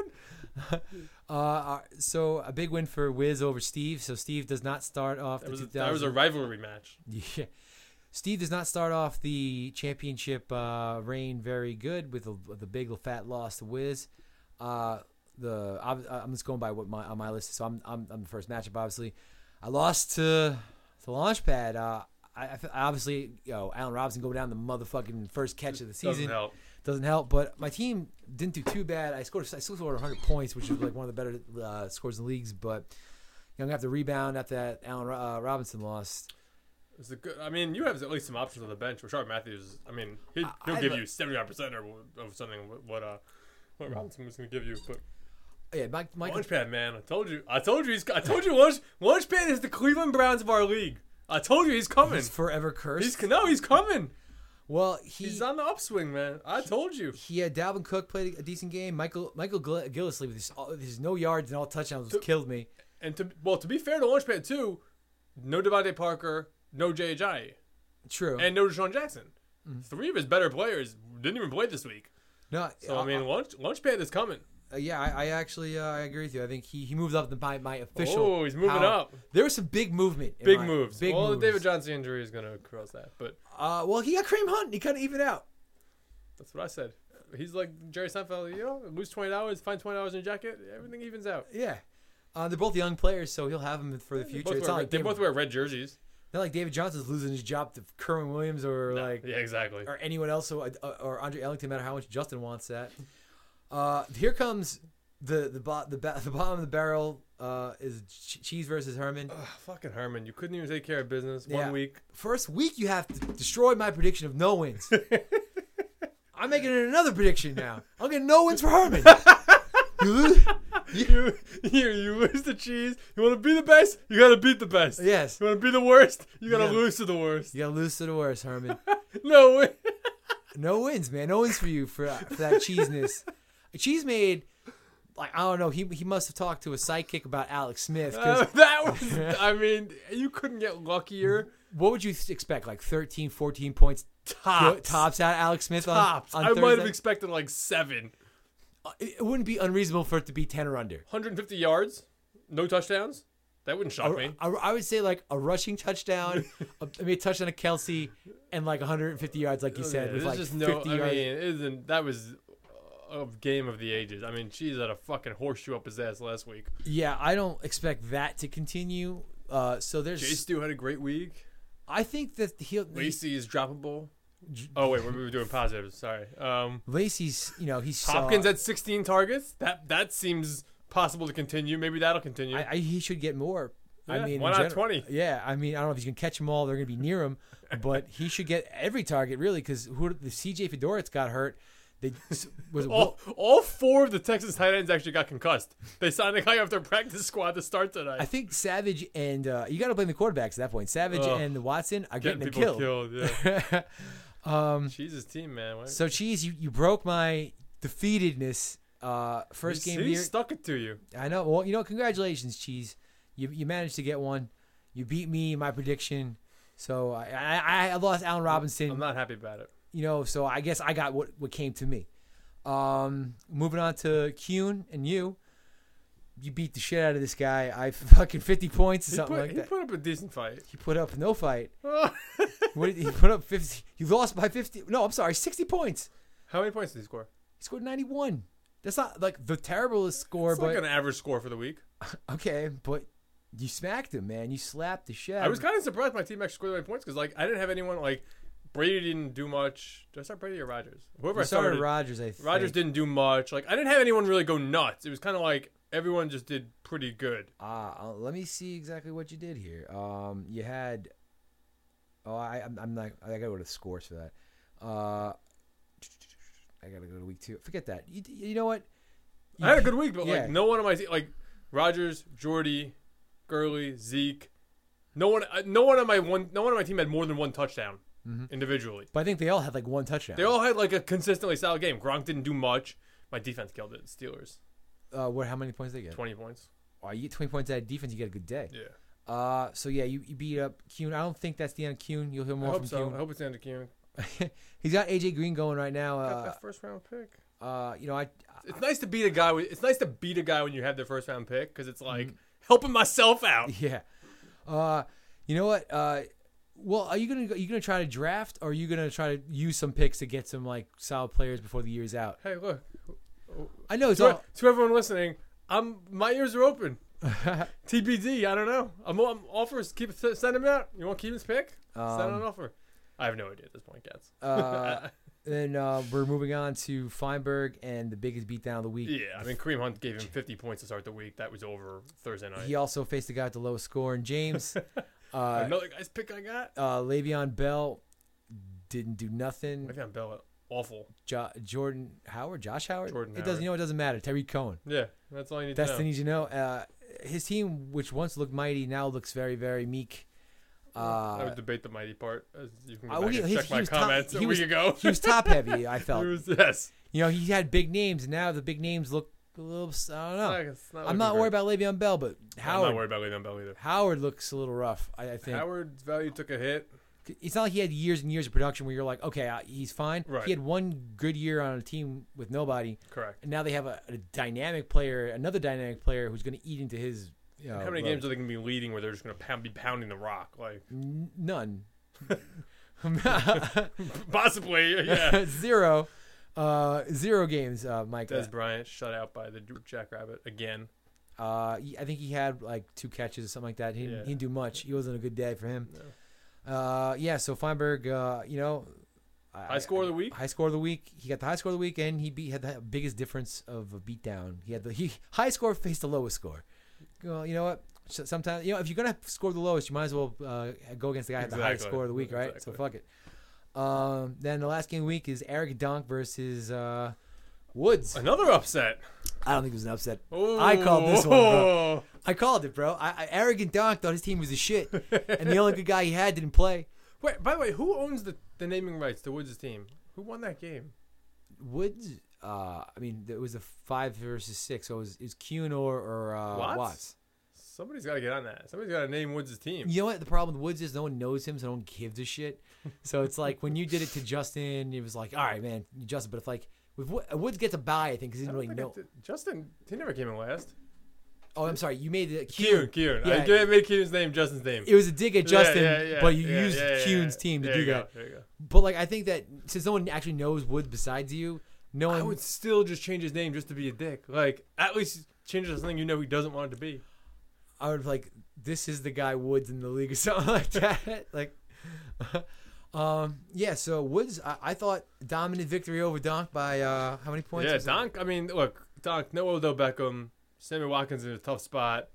So a big win for Wiz over Steve. So Steve does not start off that was a rivalry match. Yeah. Steve does not start off the championship reign very good with the big fat loss to Wiz. I'm just going by what on my list is. So I'm the first matchup, obviously. I lost to Launchpad. I obviously, Allen Robinson go down the motherfucking first catch of the season. Doesn't help. But my team didn't do too bad. I still scored 100 points, which is like one of the better scores in the leagues. But I'm gonna have to rebound after that Allen Robinson loss. It's a good. I mean, you have at least some options on the bench. Rashard Matthews. I mean, he'll give you 75% of something. What Robinson was going to give you, but yeah, Mike Launchpad, man. I told you. Launchpad is the Cleveland Browns of our league. I told you he's coming. He's forever cursed. He's coming. Well, he's on the upswing, man. I told you. He had Dalvin Cook played a decent game. Michael Gillisley with his no yards and all touchdowns killed me. And to be fair to Launchpad too, no Devontae Parker. No Jay Ajayi. True. And no Deshaun Jackson. Mm-hmm. 3 of his better players didn't even play this week. No. So, I mean, Launchpad is coming. Yeah, I actually I agree with you. I think he moved up my official. Oh, he's moving up. There was some big movement. Big moves. The David Johnson injury is going to cross that. But well, he got Kareem Hunt. He kind of evened out. That's what I said. He's like Jerry Seinfeld, lose $20, find $20 in your jacket. Everything evens out. Yeah. They're both young players, so he'll have them for the future. They both wear red jerseys. Not like David Johnson's losing his job to Kerwin Williams or exactly, or anyone else, or Andre Ellington, no matter how much Justin wants that. Here comes the bottom of the barrel is Cheese versus Herman. Fucking Herman, you couldn't even take care of business 1 week. First week you have to destroy my prediction of no wins. I'm making it another prediction now. I'm getting no wins for Herman. You lose the Cheese. You want to be the best? You got to beat the best. Yes. You want to be the worst? You got to lose to the worst. You got to lose to the worst, Herman. No win. No wins, man. No wins for you for that Cheeseness. Cheese made, I don't know. He must have talked to a sidekick about Alex Smith. That was. I mean, you couldn't get luckier. What would you expect? Like 13, 14 points tops out Alex Smith tops. on I Thursday? might have expected like 7. It wouldn't be unreasonable for it to be 10 or under. 150 yards, no touchdowns. That wouldn't shock me. I would say like a rushing touchdown, a touchdown to Kelsey, and like 150 yards, like you said. With like 50 yards. I mean, that was a game of the ages. I mean, Cheese had a fucking horseshoe up his ass last week. Yeah, I don't expect that to continue. So there's. Jay Stu had a great week. I think that Lacey is droppable. Oh wait, we were doing positives. Sorry. Lacey's, he's Hopkins at 16 targets. That seems possible to continue. Maybe that'll continue. He should get more. Yeah, I mean, why not 20? Yeah, I mean, I don't know if he's gonna catch them all. They're gonna be near him, but he should get every target really because the CJ Fedorowicz got hurt. All 4 of the Texas tight ends actually got concussed. They signed a guy off their practice squad to start tonight. I think Savage and you got to blame the quarterbacks at that point. Savage and Watson are getting them killed. Yeah. Cheese's team, man. So Cheese, you broke my defeatedness. First game he here. Stuck it to you. I know. Well, congratulations, Cheese. You managed to get one. You beat me in my prediction. So I lost Allen Robinson. I'm not happy about it. So I guess I got what came to me. Moving on to Kuhn and you beat the shit out of this guy. I fucking 50 points or something like that. He put up a decent fight. He put up no fight. He put up 50. He lost by 50. No, I'm sorry, 60 points. How many points did he score? He scored 91. That's not like the terriblest score, but like an average score for the week. Okay, but you smacked him, man. You slapped the shit out. I was kind of surprised my team actually scored that many points because I didn't have anyone Brady didn't do much. Did I start Brady or Rodgers? Whoever You I started, started Rodgers, I think. Rodgers didn't do much. Like, I didn't have anyone really go nuts. It was kind of like everyone just did pretty good. Let me see exactly what you did here. You had. Oh, I'm not. I gotta go to scores for that. I gotta go to week 2. Forget that. You know what? I had a good week, but yeah. like no one on my team, like Rodgers, Jordy, Gurley, Zeke, no one on my team had more than one touchdown individually. But I think they all had like one touchdown. They all had like a consistently solid game. Gronk didn't do much. My defense killed it. Steelers. How many points did they get? 20 points. Oh, you get 20 points out of defense, you get a good day. Yeah. So yeah, you beat up Kuhn. I don't think that's the end of Kuhn. You'll hear more from Kuhn. I hope it's the end of Kuhn. He's got AJ Green going right now. Got that first round pick. It's nice to beat a guy. It's nice to beat a guy when you have the first round pick because it's like helping myself out. Yeah. You know what? Well, are you gonna try to draft, or are you gonna try to use some picks to get some like solid players before the year's out? Hey, look. I know it's to all. To everyone listening, my ears are open. TBD. I don't know. I'm offers. Send him out. You want Keaton's pick? Send an offer. I have no idea at this point, cats. Then we're moving on to Feinberg and the biggest beatdown of the week. Yeah, I mean, Kareem Hunt gave him 50 points to start the week. That was over Thursday night. He also faced the guy with the lowest score in James. Another guy's pick I got. Le'Veon Bell didn't do nothing. Le'Veon Bell, awful. Josh Howard? Jordan Howard. It doesn't matter. Tariq Cohen. Yeah, that's all you need That's to know. the need you know. His team, which once looked mighty, now looks very, very meek. I would debate the mighty part. As you can go back and he check my was comments a week ago. He was top heavy, I felt. Yes. You know, he had big names, and now the big names look a little. I don't know. I'm not worried about Le'Veon Bell, but Howard. I'm not worried about Le'Veon Bell either. Howard looks a little rough, I think. Howard's value took a hit. It's not like he had years and years of production where you're like, okay, he's fine. Right. He had one good year on a team with nobody. Correct. And now they have a dynamic player, another dynamic player who's going to eat into his. How many games are they going to be leading where they're just going to be pounding the rock? Like none. Possibly, yeah. Zero games, Mike. Des Bryant shut out by the Jackrabbit again. I think he had like 2 catches or something like that. He didn't do much. He wasn't a good day for him. No. So Feinberg, high score of the week. High score of the week. He got the high score of the week, and he had the biggest difference of a beatdown. He had the high score faced the lowest score. Well, you know what? Sometimes, if you're gonna score the lowest, you might as well go against the guy at the highest score of the week, right? Exactly. So fuck it. Then the last game of the week is Eric Donk versus Woods. Another upset. I don't think it was an upset. Ooh. I called this one, bro. I called it, bro. Arrogant Donk thought his team was a shit, and the only good guy he had didn't play. Wait, by the way, who owns the naming rights to Woods' team? Who won that game? Woods. It was a 5 versus 6, so it was Kuhn or Watts. Somebody's got to get on that. Somebody's got to name Woods' team. You know what the problem with Woods is? No one knows him, so no one gives a shit. So it's like when you did it to Justin, it was like, all right, man, Justin. But if like with Woods gets a bye, I think because he didn't really know. Justin, he never came in last. Oh, I'm sorry. You made it Kuhn. Yeah. I made Kuhn's name Justin's name. It was a dig at Justin, but you used Kuhn's team to do that. There you go. But like, I think that since no one actually knows Woods besides you, no one. I would still just change his name just to be a dick. Like, at least change it to something you know he doesn't want it to be. I would like, this is the guy Woods in the league or something like that. Like, So Woods, I thought dominant victory over Donk by how many points? Yeah, Donk. I mean, look, Donk. No Odell Beckham. Sammy Watkins in a tough spot.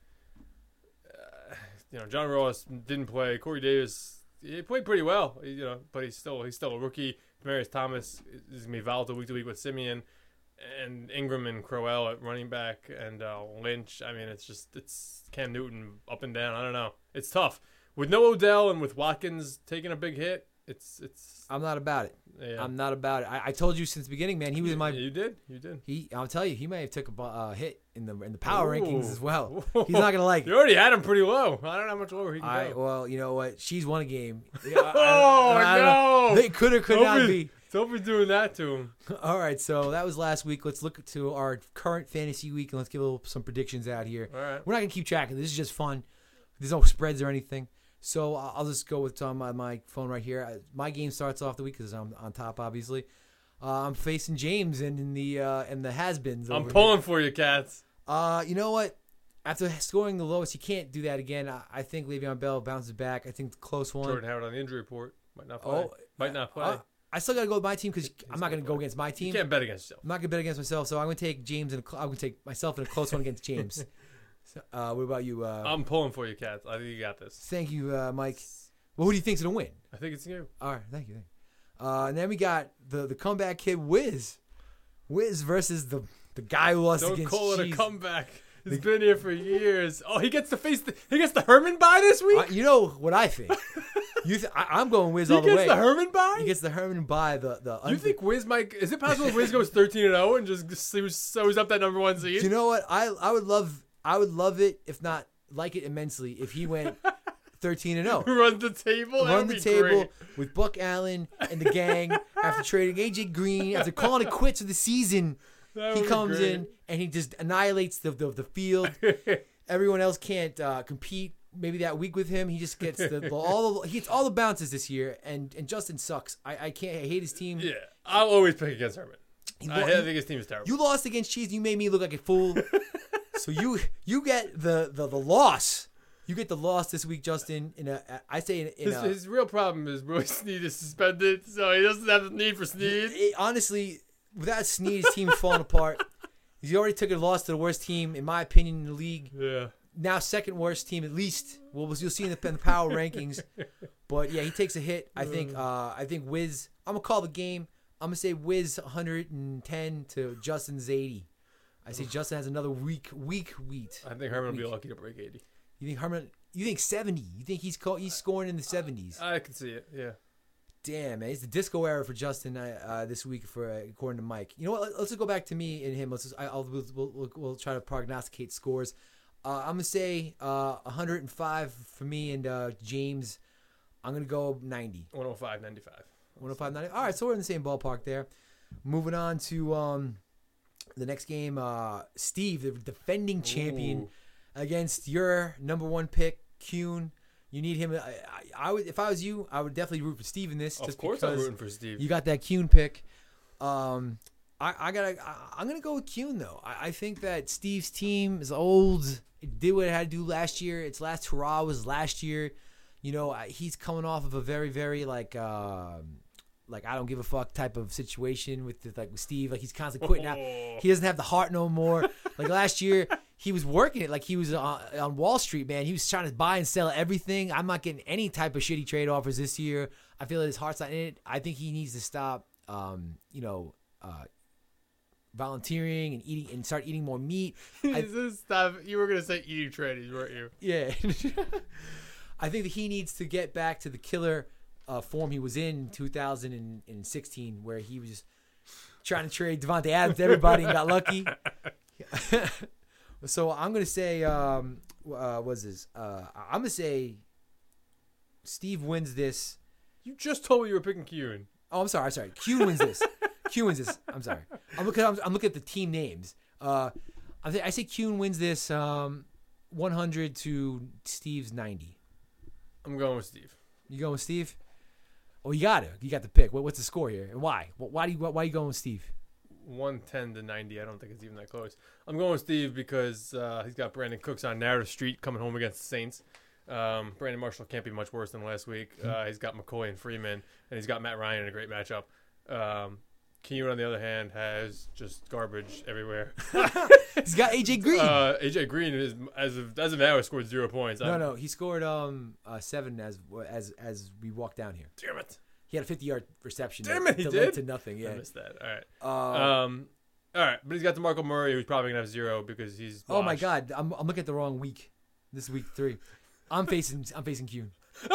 John Ross didn't play. Corey Davis, he played pretty well. But he's still a rookie. Demarius Thomas is gonna be volatile week to week with Simeon, and Ingram and Crowell at running back, and Lynch. I mean, it's Cam Newton up and down. I don't know. It's tough with no Odell and with Watkins taking a big hit. It's. I'm not about it. Yeah. I'm not about it. I told you since the beginning, man. He was my. You did. I'll tell you, he may have took a hit in the power Ooh. rankings as well. He's not gonna like it. You already had him pretty low. I don't know how much lower he can go. Well, you know what? She's won a game. No! They could or could not be. Don't be doing that to him. All right, so that was last week. Let's look to our current fantasy week and let's give some predictions out here. All right. We're not gonna keep track of this. This is just fun. There's no spreads or anything. So I'll just go with my phone right here. My game starts off the week because I'm on top, obviously. I'm facing James in the has-beens. I'm pulling for you, Cats. You know what? After scoring the lowest, you can't do that again. I think Le'Veon Bell bounces back. I think the close one. Jordan Howard on the injury report. Might not play. Might not play. I still got to go with my team because I'm not going to go against my team. You can't bet against yourself. I'm not going to bet against myself, so I'm going to take James and I'm going to take myself in a close one against James. So, what about you? I'm pulling for you, Cats. I think you got this. Thank you, Mike. Well, who do you think's going to win? I think it's you. All right, thank you. And then we got the comeback kid, Wiz. Wiz versus the guy who lost against Don't call it Cheese. a comeback. He's been here for years. Oh, he gets to face he gets the Herman bye this week? You know what I think? I'm going Wiz all the way. He gets the Herman bye? He gets the Herman bye. You think Wiz might... Is it possible Wiz goes 13-0 and just sews up that number 1 seed? You know what? I would love it, if not like it immensely, if he went 13-0. Run the table? Run the table with Buck Allen and the gang after trading AJ Green, after calling it quits with the season. He comes in and he just annihilates the field. Everyone else can't compete maybe that week with him. He just gets he gets all the bounces this year, and Justin sucks. I hate his team. Yeah, I'll always pick against Herman. I think his team is terrible. You lost against Cheese. You made me look like a fool. So you get the loss. You get the loss this week, Justin. His real problem is Willie Snead is suspended, so he doesn't have the need for Snead. Honestly, without Snead, his team is falling apart. He already took a loss to the worst team, in my opinion, in the league. Yeah. Now second worst team, at least. Well, you'll see in the power rankings. But yeah, he takes a hit. I think Wiz. I'm gonna call the game. I'm gonna say Wiz 110 to Justin's 80. I say Justin has another weak wheat. I think Herman will be lucky to break 80. You think Herman? You think 70? You think he's scoring in the 70s? I can see it. Yeah. Damn, man, it's the disco era for Justin this week, according to Mike. You know what? Let's just go back to me and him. We'll try to prognosticate scores. I'm gonna say 105 for me and James. I'm gonna go 90. 105, 95. 105, 90. All right, so we're in the same ballpark there. Moving on to the next game, Steve, the defending champion, against your number 1 pick, Kuhn. You need him. I would, if I was you, I would definitely root for Steve in this. Of course, I'm rooting for Steve. You got that Kuhn pick. I'm gonna go with Kuhn though. I think that Steve's team is old. It did what it had to do last year. Its last hurrah was last year. You know, he's coming off of a very, very like I don't give a fuck type of situation with Steve. Like he's constantly quitting out. He doesn't have the heart no more. Like last year, he was working it like he was on Wall Street, man. He was trying to buy and sell everything. I'm not getting any type of shitty trade offers this year. I feel that his heart's not in it. I think he needs to stop, volunteering and eating and start eating more meat. Stop. You were gonna say eating tradies, weren't you? Yeah. I think that he needs to get back to the killer form he was in 2016, where he was trying to trade Devontae Adams to everybody and got lucky. So I'm gonna say, what's this? I'm gonna say Steve wins this. You just told me you were picking Kuhn. Oh, I'm sorry. Kuhn wins this. Kuhn wins this. I'm sorry. I'm looking at the team names. I say Kuhn wins this 100 to Steve's 90. I'm going with Steve. You going with Steve? Oh, you got the pick. What's the score here, and why? Why are you going with Steve? 110 to 90. I don't think it's even that close. I'm going with Steve because he's got Brandon Cooks on narrative street coming home against the Saints. Brandon Marshall can't be much worse than last week. He's got McCoy and Freeman, and he's got Matt Ryan in a great matchup. Kuhn, on the other hand, has just garbage everywhere. He's got AJ Green. AJ Green is as of now has scored 0 points. No, he scored 7 as we walked down here. Damn it! He had a 50-yard reception. Damn it, he did? Led to nothing. Yeah, I missed that. All right. But he's got DeMarco Murray, who's probably gonna have 0 because he's. Oh my God! I'm looking at the wrong week. This is week 3. I'm facing Kuhn.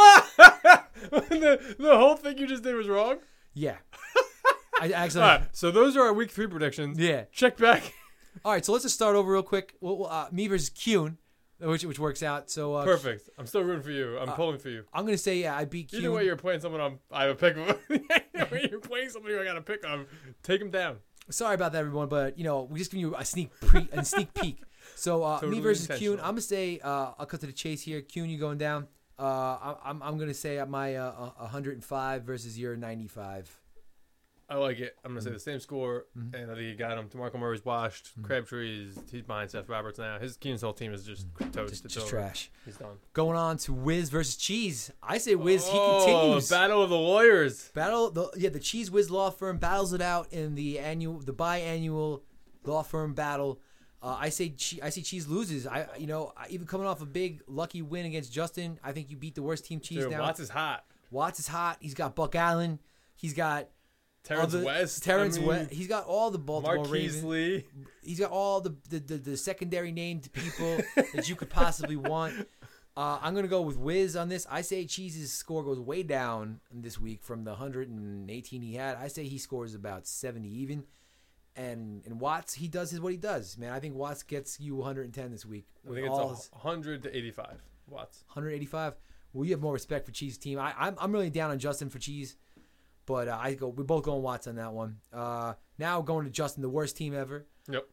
The whole thing you just did was wrong. Yeah. I actually. All right, so those are our week 3 predictions. Yeah. Check back. All right, so let's just start over real quick. Me versus Kuhn, which works out. So perfect. I'm still rooting for you. I'm pulling for you. I'm gonna say I beat Kuhn. Either way, you're playing someone I have a pick. Either way, you're playing somebody I got to pick on. Take him down. Sorry about that, everyone, but we're just giving you a sneak peek. So totally me versus Kuhn. I'm gonna say I'll cut to the chase here. Kuhn, you going down? I'm gonna say my 105 versus your 95. I like it. I'm going to say the same score, and I think you got him. DeMarco Murray's washed. Crabtree he's behind Seth Roberts now. His Keenan's whole team is just toast. Just trash. He's done. Going on to Wiz versus Cheese. I say Wiz. He continues. Battle of the lawyers. The Cheese Wiz law firm battles it out in the biannual law firm battle. I say Cheese loses. Even coming off a big lucky win against Justin, I think you beat the worst team Cheese now. Watts is hot. He's got Buck Allen. He's got Terrence West. West. He's got all the Baltimore Marquise Ravens. Lee. He's got all the secondary named people that you could possibly want. I'm going to go with Wiz on this. I say Cheese's score goes way down this week from the 118 he had. I say he scores about 70 even. And Watts, he does what he does, man. I think Watts gets you 110 this week. I think it's 100 to 85 Watts. 185. Well, you have more respect for Cheese's team. I'm really down on Justin for Cheese, but we're both going Watts on that one. Now going to Justin, the worst team ever. Yep.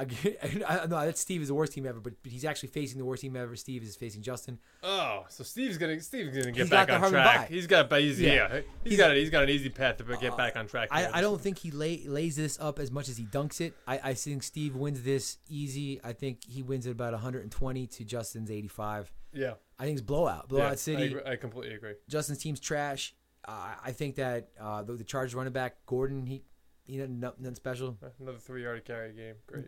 No, that's Steve is the worst team ever, but he's actually facing the worst team ever. Steve is facing Justin. Oh, so Steve's gonna get back on track. He's got an easy path to get back on track. I don't think he lays this up as much as he dunks it. I think Steve wins this easy. I think he wins it about 120 to Justin's 85. Yeah. I think it's blowout city. I completely agree. Justin's team's trash. I think that the Chargers running back Gordon, he nothing special. Another 3-yard carry game. Great.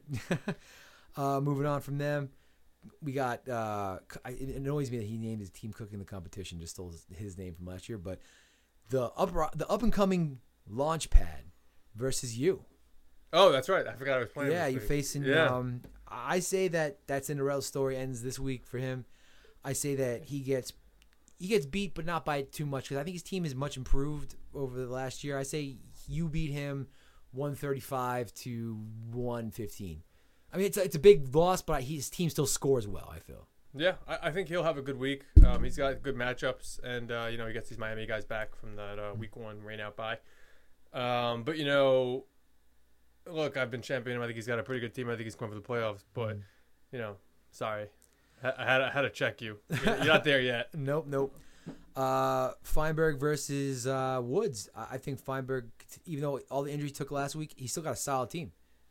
Moving on from them, we got. It annoys me that he named his team cooking the competition. Just stole his name from last year. But the up and coming Launchpad versus you. Oh, that's right. I forgot I was playing. Yeah, you're facing. Yeah. I say that Cinderella's story ends this week for him. I say that he gets beat, but not by too much because I think his team is much improved over the last year. I say you beat him 135 to 115. I mean, it's a big loss, but his team still scores well, I feel. Yeah, I think he'll have a good week. He's got good matchups, and he gets these Miami guys back from that week 1 rain out bye. But look, I've been championing him. I think he's got a pretty good team. I think he's going for the playoffs. But sorry, I had to check you. You're not there yet. Nope. Feinberg versus Woods. I think Feinberg, even though all the injuries he took last week, he's still got a solid team.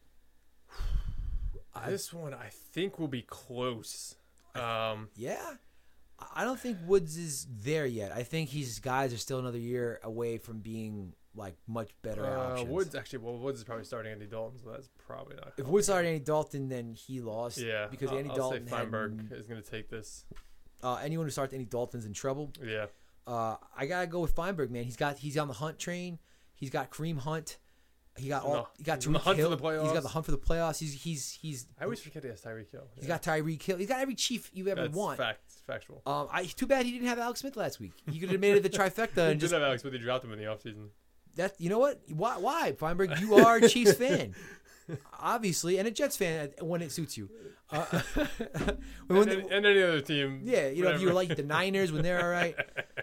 This one I think will be close. Yeah. I don't think Woods is there yet. I think his guys are still another year away from being like much better options. Woods is probably starting Andy Dalton, so that's probably not. If Woods started Andy Dalton, then he lost. Yeah, because Andy I'll Dalton. Say Feinberg is going to take this. Anyone who starts Andy Dalton's in trouble. Yeah. I gotta go with Feinberg, man. He's on the Hunt train. He's got Kareem Hunt. He got Tyreek Hill. He's got the hunt for the playoffs. He's. I always forget he has Tyreek Hill. He's got Tyreek Hill. He's got every chief you ever want. That's factual. Too bad he didn't have Alex Smith last week. He could have made it the trifecta. He did have Alex Smith. He dropped him in the offseason. You know what? Why Feinberg? You are a Chiefs fan, obviously, and a Jets fan when it suits you. And any other team. Yeah, if you like the Niners when they're all right.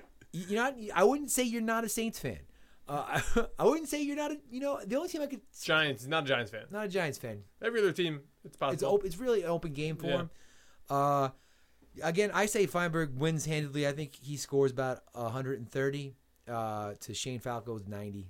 I wouldn't say you're not a Saints fan. I wouldn't say you're not the only team I could. Giants, not a Giants fan. Not a Giants fan. Every other team, it's possible. It's really an open game for him. Again, I say Feinberg wins handedly. I think he scores about 130 to Shane Falco's 90.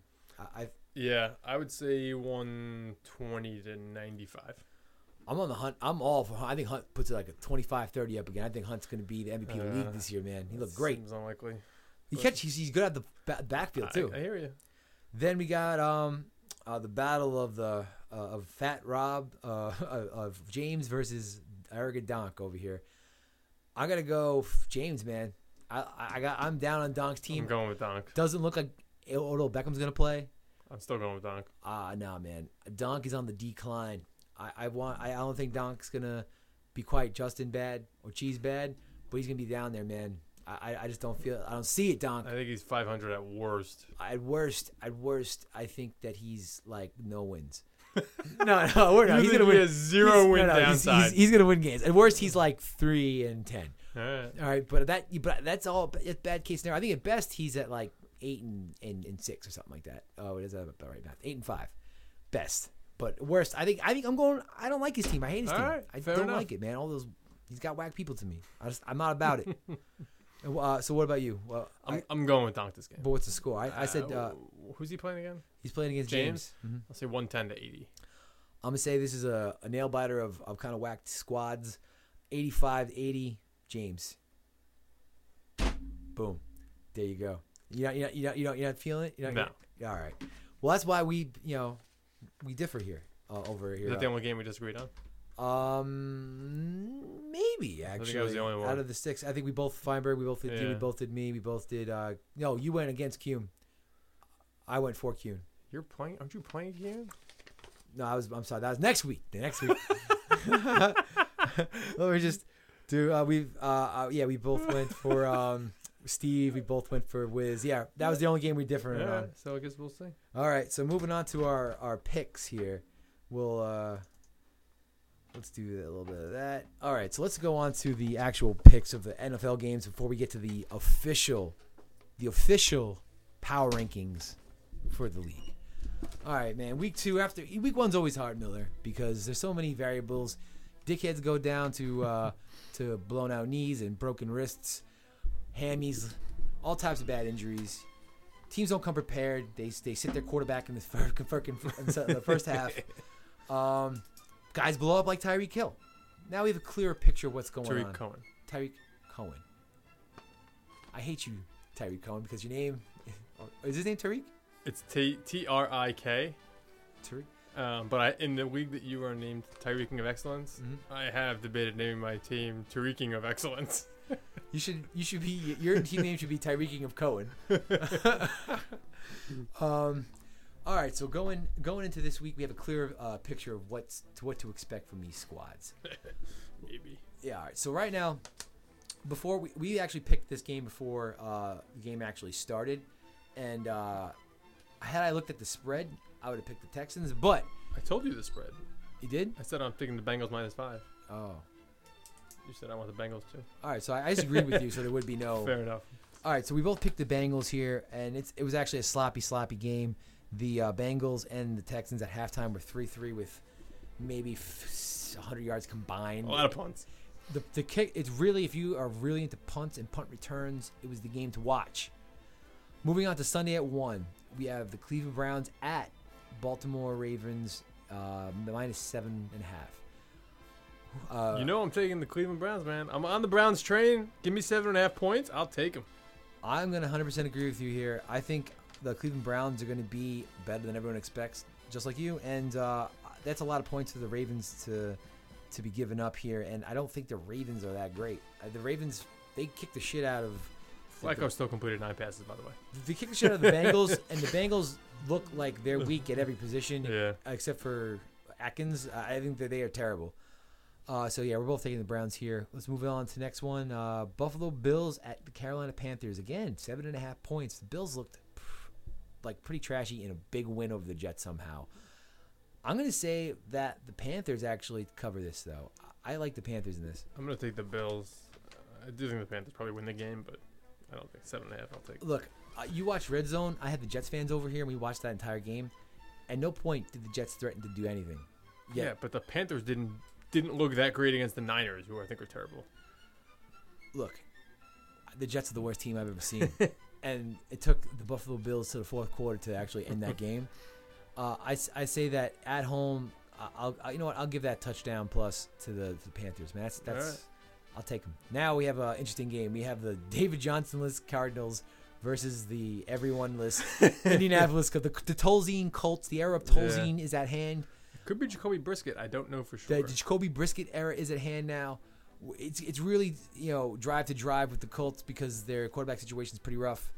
I would say 120 to 95. I'm on the Hunt. I'm all for Hunt. I think Hunt puts it like a 25-30 up again. I think Hunt's going to be the MVP of the league this year, man. He looked great. Seems unlikely. He's good at the backfield too. I hear you. Then we got the battle of Fat Rob of James versus Arrogant Donk over here. I gotta go James, man. I'm down on Donk's team. I'm going with Donk. Doesn't look like Odell Beckham's gonna play. I'm still going with Donk. Nah, man. Donk is on the decline. I don't think Donk's gonna be quite Justin bad or Cheese bad, but he's gonna be down there, man. I just don't see it, Donk. I think he's 500 at worst. At worst, I think that he's like no wins. No, we're not. He's gonna win. A 0-win downside. He's gonna win games. At worst, he's like 3-10. All right, but that's all bad case scenario. I think at best he's at like 8-6 or something like that. Oh, it is about right math. 8-5, best. But worst, I think I'm going. I don't like his team. I hate his team. Right, I don't like it, man. He's got whack people to me. I'm not about it. So what about you? Well, I'm going with Donk this game. But what's the score? I said Who's he playing again? He's playing against James. Mm-hmm. I'll say 110-80. I'm going to say this is a nail biter of kind of whacked squads. 85-80, James. Boom. There you go. You're not feeling it? No. All right. Well, that's why we differ here over here. Is that the only game we disagreed on? Maybe actually. I think that was the only one. Out of the 6, I think we both Feinberg. We both did you. We both did me. We both did. No, you went against Kuhn. I went for Kuhn. You're playing? Aren't you playing Kuhn? No, I'm sorry. That was next week. The next week. Let me just do. We both went for Steve. We both went for Wiz. Yeah, that was the only game we differed on. So I guess we'll see. All right. So moving on to our picks here. We'll let's do a little bit of that. All right. So let's go on to the actual picks of the NFL games before we get to the official power rankings for the league. All right, man. Week 1's always hard, Miller, because there's so many variables. Dickheads go down to blown out knees and broken wrists, hammies, all types of bad injuries. Teams don't come prepared. They sit their quarterback in the first half. Guys blow up like Tyreek Hill. Now we have a clearer picture of what's going on. Tyreek Cohen. I hate you, Tyreek Cohen, because your name is his name Tariq? It's Trik. Tariq. But in the league that you are named Tyreeking of Excellence, I have debated naming my team Tariqing of Excellence. You should be your team name should be Tyreeking of Cohen. All right, so going into this week, we have a clear picture of what to expect from these squads. Maybe. Yeah. All right. So right now, before we actually picked this game before the game actually started, and had I looked at the spread, I would have picked the Texans, but I told you the spread. You did? I said I'm picking the Bengals -5. Oh. You said I want the Bengals too. All right, so I just agreed with you, so there would be no. Fair enough. All right, so we both picked the Bengals here, and it was actually a sloppy game. The Bengals and the Texans at halftime were 3-3 with maybe 100 yards combined. A lot of punts. The kick. It's really, if you are really into punts and punt returns, it was the game to watch. Moving on to Sunday at 1, we have the Cleveland Browns at Baltimore Ravens, -7.5. I'm taking the Cleveland Browns, man. I'm on the Browns train. Give me 7.5 points. I'll take them. I'm going to 100% agree with you here. I think the Cleveland Browns are going to be better than everyone expects, just like you. And that's a lot of points for the Ravens to be given up here. And I don't think the Ravens are that great. The Ravens, they kicked the shit out of... Flacco still completed 9 passes, by the way. They kicked the shit out of the Bengals, and the Bengals look like they're weak at every position, except for Atkins. I think that they are terrible. So, we're both taking the Browns here. Let's move on to the next one. Buffalo Bills at the Carolina Panthers. Again, 7.5 points. The Bills looked like pretty trashy in a big win over the Jets somehow. I'm going to say that the Panthers actually cover this, though. I like the Panthers in this. I'm going to take the Bills. I do think the Panthers probably win the game, but I don't think 7.5. I'll take. Look, you watched Red Zone. I had the Jets fans over here, and we watched that entire game. At no point did the Jets threaten to do anything. Yeah, but the Panthers didn't look that great against the Niners, who I think are terrible. Look, the Jets are the worst team I've ever seen, and it took the Buffalo Bills to the fourth quarter to actually end that game. I say that at home, I'll give that touchdown plus to the Panthers, man. That's right. I'll take them. Now we have an interesting game. We have the David Johnson-less Cardinals versus the everyone-less Indianapolis. The Tolzien Colts. The era of Tolzien is at hand. Could be Jacoby Brissett. I don't know for sure. The Jacoby Brissett era is at hand now. It's really drive to drive with the Colts because their quarterback situation is pretty rough.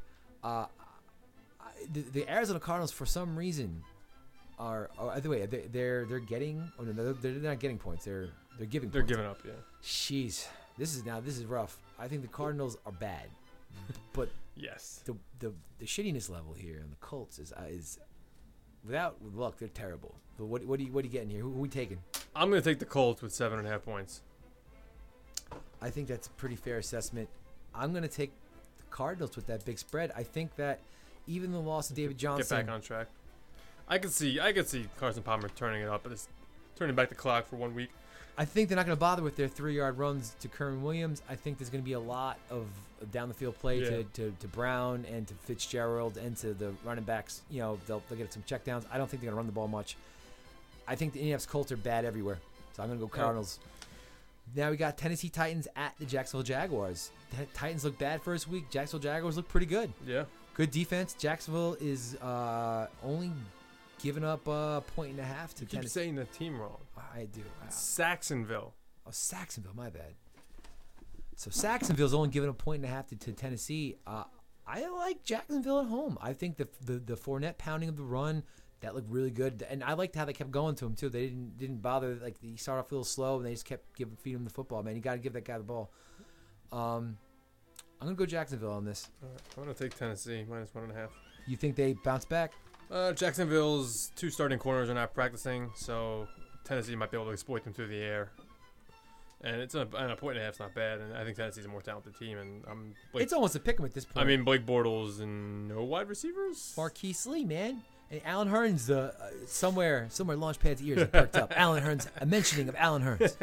The Arizona Cardinals, for some reason, are the way they're getting. Oh no, they're not getting points. They're giving. They're points. giving up. Yeah. Jeez, this is rough. I think the Cardinals are bad, but yes, the shittiness level here on the Colts is without luck they're terrible. But what are you getting here? Who are we taking? I'm going to take the Colts with 7.5 points. I think that's a pretty fair assessment. I'm going to take the Cardinals with that big spread. I think that even the loss of David Johnson... Get back on track. I could see Carson Palmer turning it up, but it's turning back the clock for 1 week. I think they're not going to bother with their 3-yard runs to Kerwin Williams. I think there's going to be a lot of down the field play to Brown and to Fitzgerald and to the running backs. You know, they'll get some checkdowns. I don't think they're going to run the ball much. I think the Indianapolis Colts are bad everywhere. So I'm going to go Cardinals. Now we got Tennessee Titans at the Jacksonville Jaguars. The Titans look bad first week. Jacksonville Jaguars look pretty good. Yeah. Good defense. Jacksonville is only giving up a 1.5 to You keep Tennessee. saying the team wrong. I do. Wow. Saxonville. Oh, Saxonville. My bad. So Saxonville's only giving a 1.5 to Tennessee. I like Jacksonville at home. I think the Fournette pounding of the run, that looked really good. And I liked how they kept going to him, too. They didn't bother. Like, he started off a little slow, and they just kept feeding him the football. Man, you got to give that guy the ball. I'm going to go Jacksonville on this. All right, I'm going to take Tennessee, -1.5. You think they bounce back? Jacksonville's 2 starting corners are not practicing, so Tennessee might be able to exploit them through the air. And it's a 1.5 is not bad, and I think Tennessee's a more talented team. And it's almost a pick 'em at this point. I mean, Blake Bortles and no wide receivers. Marquise Lee, man. And Alan Hearns, somewhere Launchpad's ears are perked up. Alan Hearns, a mentioning of Alan Hearns.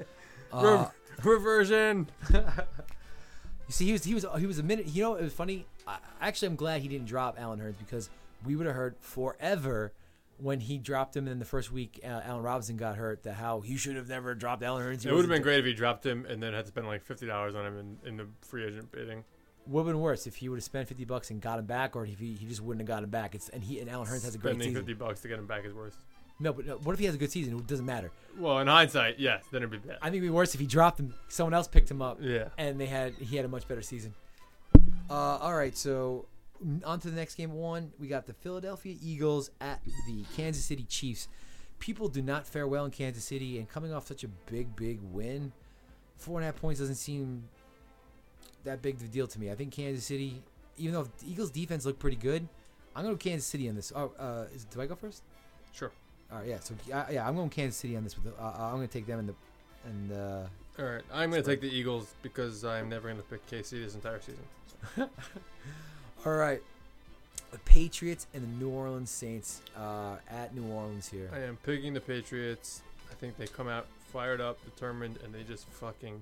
Reversion. You see, he was a minute. You know, it was funny. Actually, I'm glad he didn't drop Alan Hearns because we would have heard forever when he dropped him in the first week. Allen Robinson got hurt. That how he should have never dropped Alan Hearns. It would have been great if he dropped him and then had to spend like $50 on him in the free agent bidding. Would have been worse if he would have spent $50 and got him back, or if he just wouldn't have got him back. And Alan Hearns has a great season. Spending $50 to get him back is worse. No, but what if he has a good season? It doesn't matter. Well, in hindsight, yes, then it'd be bad. I think it'd be worse if he dropped him. Someone else picked him up. Yeah. And he had a much better season. All right, so on to the next game. We got the Philadelphia Eagles at the Kansas City Chiefs. People do not fare well in Kansas City, and coming off such a big win, 4.5 points doesn't seem that big of a deal to me. I think Kansas City, even though the Eagles' defense looked pretty good, I'm going to go Kansas City on this. Do I go first? Sure. All right, yeah. So I'm going Kansas City on this. I'm going to take them in the. All right, I'm going to take the Eagles because I'm never going to pick KC this entire season. So. All right, the Patriots and the New Orleans Saints at New Orleans here. I am picking the Patriots. I think they come out fired up, determined, and they just fucking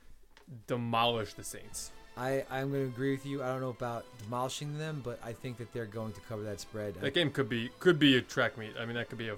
demolish the Saints. I'm going to agree with you. I don't know about demolishing them, but I think that they're going to cover that spread. That game could be a track meet. I mean, that could be a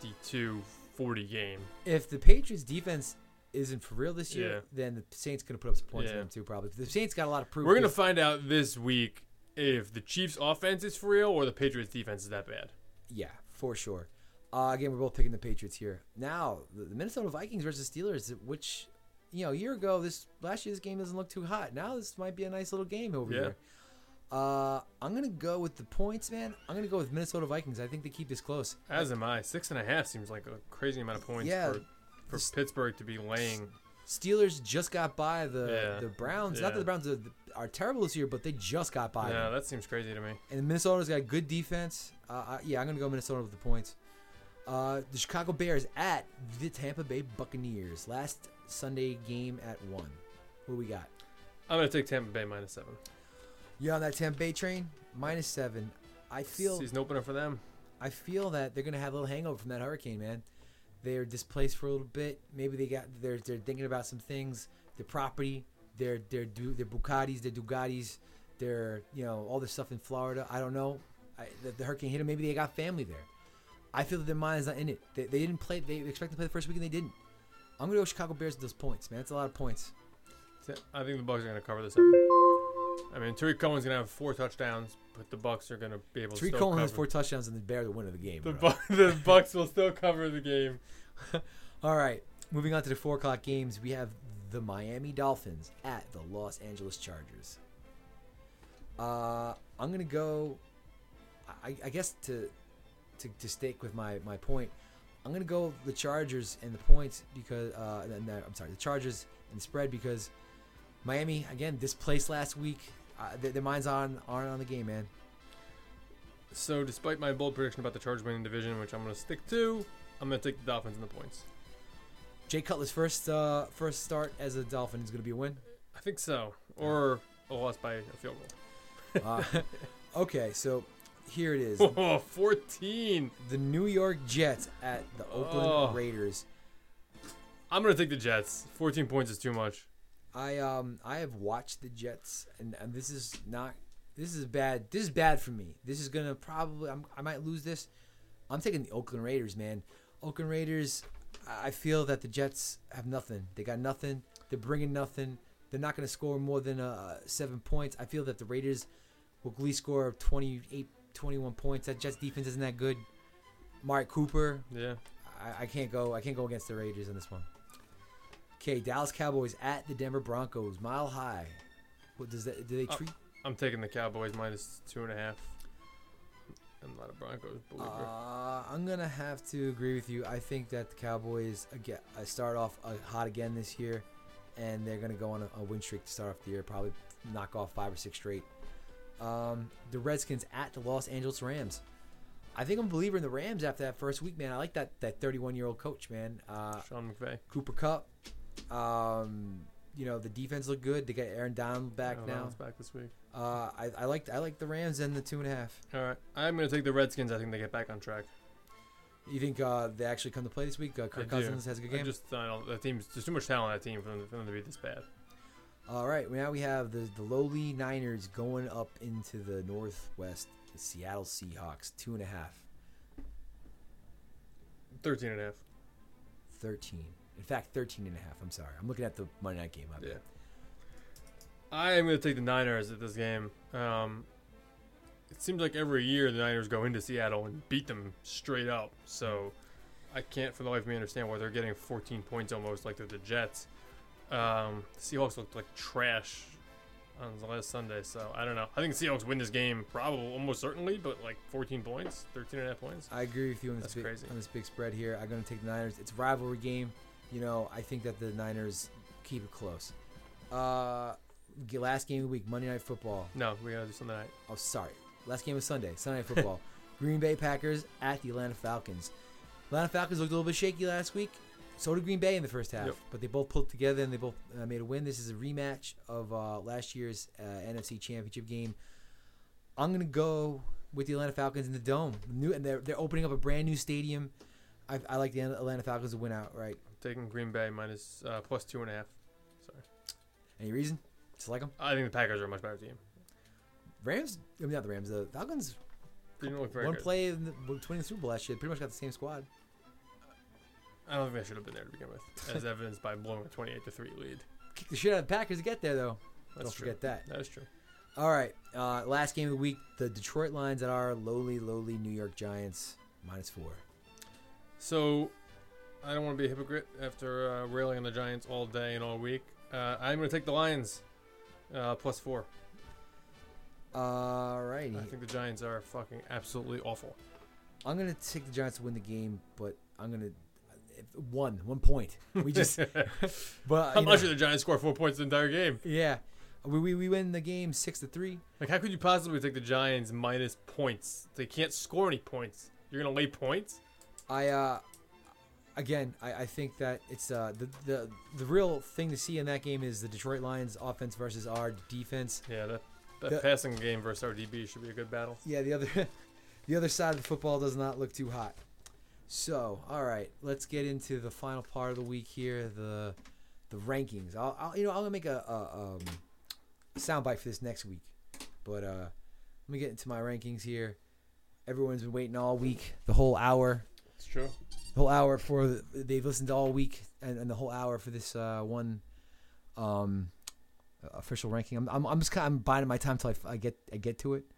52-40 game. If the Patriots defense isn't for real this year, then the Saints going to put up some points for them too, probably. The Saints got a lot of proof. We're going to find out this week if the Chiefs' offense is for real or the Patriots' defense is that bad. Yeah, for sure. Again, we're both picking the Patriots here. Now, the Minnesota Vikings versus Steelers, which, a year ago, last year this game doesn't look too hot. Now this might be a nice little game over here. I'm going to go with the points, man. I'm going to go with Minnesota Vikings. I think they keep this close. As am I. 6.5 seems like a crazy amount of points for Pittsburgh to be laying. Steelers just got by the Browns. Not that the Browns are terrible this year, but they just got by them. Yeah, that seems crazy to me. And Minnesota's got good defense. I'm going to go Minnesota with the points. The Chicago Bears at the Tampa Bay Buccaneers. Last Sunday game at 1. What do we got? I'm going to take Tampa Bay -7. You on that Tampa Bay train? -7. Season opener for them. I feel that they're going to have a little hangover from that hurricane, man. They're displaced for a little bit. Maybe they're thinking about some things. Their property, their Bugattis, their Dugatis, their all this stuff in Florida. I don't know. The hurricane hit them. Maybe they got family there. I feel that their mind is not in it. They didn't play. They expected to play the first week and they didn't. I'm gonna go Chicago Bears with those points, man. That's a lot of points. I think the Bucs are gonna cover this up. I mean, Tariq Cohen's gonna have 4 touchdowns, but the Bucs are gonna be able to. Tariq Cohen has 4 touchdowns and the Bears will win the game. The Bucs will still cover the game. All right, moving on to the 4:00 games. We have the Miami Dolphins at the Los Angeles Chargers. I'm gonna go. I guess to stake with my point, I'm gonna go the Chargers and the points because the Chargers and the spread because Miami again displaced last week. Their minds aren't on the game, man. So despite my bold prediction about the Chargers winning division, which I'm gonna stick to, I'm gonna take the Dolphins and the points. Jay Cutler's first start as a Dolphin is gonna be a win. I think so, or a loss by a field goal. Okay, so. Here it is. 14. The New York Jets at the Oakland Raiders. I'm gonna take the Jets. 14 points is too much. I have watched the Jets, and this is bad. This is bad for me. This is gonna probably I might lose this. I'm taking the Oakland Raiders, man. Oakland Raiders. I feel that the Jets have nothing. They got nothing. They're bringing nothing. They're not gonna score more than 7 points. I feel that the Raiders will at least score 28, 21 points. That Jets defense isn't that good. Mark Cooper. Yeah. I can't go against the Raiders in this one. Okay, Dallas Cowboys at the Denver Broncos, Mile High. What do they treat? I'm taking the Cowboys -2.5. I'm not a Broncos believer. I'm gonna have to agree with you. I think that the Cowboys start off hot again this year, and they're gonna go on a win streak to start off the year. Probably knock off 5 or 6 straight. The Redskins at the Los Angeles Rams. I think I'm a believer in the Rams after that first week, man. I like that 31-year-old coach, man. Sean McVay. Cooper Kupp. The defense looked good. They got Aaron Donald back now. Donald's back this week. I like the Rams and the 2.5. All right, I'm gonna take the Redskins. I think they get back on track. You think they actually come to play this week? Kirk Cousins has a good game. There's too much talent on that team for them to be this bad. All right, now we have the lowly Niners going up into the Northwest. The Seattle Seahawks 2.5. 13.5. 13. In fact, 13.5. I'm sorry. I'm looking at the Monday night game. Yeah. I am going to take the Niners at this game. It seems like every year the Niners go into Seattle and beat them straight up. So I can't for the life of me understand why they're getting 14 points almost like they're the Jets. The Seahawks looked like trash on the last Sunday, so I don't know. I think the Seahawks win this game probably almost certainly, but like 14 points, 13.5 points. I agree with you on this big spread here. I'm going to take the Niners. It's a rivalry game. I think that the Niners keep it close. Last game of the week, Monday Night Football. No, we got to do Sunday night. Oh, sorry. Last game of Sunday Night Football. Green Bay Packers at the Atlanta Falcons. Atlanta Falcons looked a little bit shaky last week. So did Green Bay in the first half. Yep. But they both pulled together and they both made a win. This is a rematch of last year's NFC Championship game. I'm going to go with the Atlanta Falcons in the Dome. And they're opening up a brand new stadium. I like the Atlanta Falcons to win outright. I'm taking Green Bay plus 2.5. Sorry. Any reason? Just like them? I think the Packers are a much better team. Not the Rams. The Falcons. Didn't look very one good. play between the Super Bowl last year. Pretty much got the same squad. I don't think they should have been there to begin with, as evidenced by blowing a 28-3 lead. Kick the shit out of the Packers to get there, though. Don't forget that. That is true. All right. Last game of the week, the Detroit Lions at our lowly New York Giants, -4. So, I don't want to be a hypocrite after railing on the Giants all day and all week. I'm going to take the Lions, +4. All righty. I think the Giants are fucking absolutely awful. I'm going to take the Giants to win the game, but I'm going to... 1 point. We just... but I'm not sure the Giants score 4 points the entire game. Yeah. We win the game 6-3. Like, how could you possibly take the Giants minus points? They can't score any points. You're going to lay points? I think that it's the real thing to see in that game is the Detroit Lions offense versus our defense. Yeah, that passing game versus our DB should be a good battle. Yeah, the other side of the football does not look too hot. So, all right, let's get into the final part of the week here, the rankings. I'm gonna make a soundbite for this next week, but let me get into my rankings here. Everyone's been waiting all week, the whole hour. It's true. The whole hour they've listened all week, and the whole hour for this one official ranking. I'm biding my time till I get to it.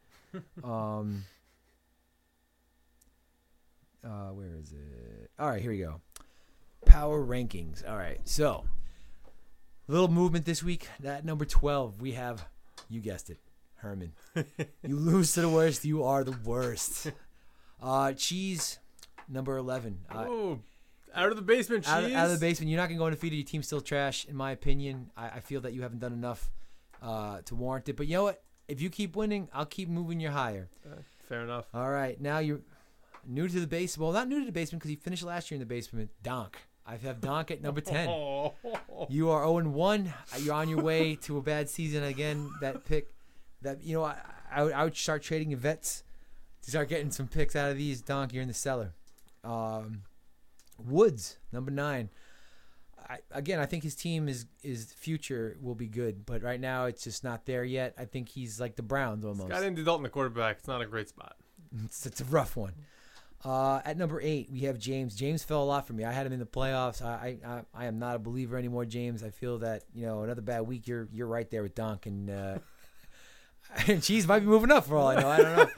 Where is it? All right, here we go. Power rankings. All right, so a little movement this week. At number 12, we have, you guessed it, Herman. You lose to the worst. You are the worst. Cheese, number 11. Oh, out of the basement, Cheese. Out of the basement. You're not going to go undefeated. Your team's still trash, in my opinion. I feel that you haven't done enough to warrant it. But you know what? If you keep winning, I'll keep moving you higher. Fair enough. All right, now you're new to the basement. Well, not new to the basement because he finished last year in the basement. Donk. I have Donk at number 10. You are 0-1. You're on your way to a bad season again. That pick, I would start trading your vets to start getting some picks out of these. Donk, you're in the cellar. Woods, number 9. I think his team is future will be good, but right now it's just not there yet. I think he's like the Browns almost. Got Andy Dalton, the quarterback. It's not a great spot. It's a rough one. At number 8, we have James. James fell a lot for me. I had him in the playoffs. I am not a believer anymore, James. I feel that another bad week. You're right there with Donk, and Cheese might be moving up for all I know.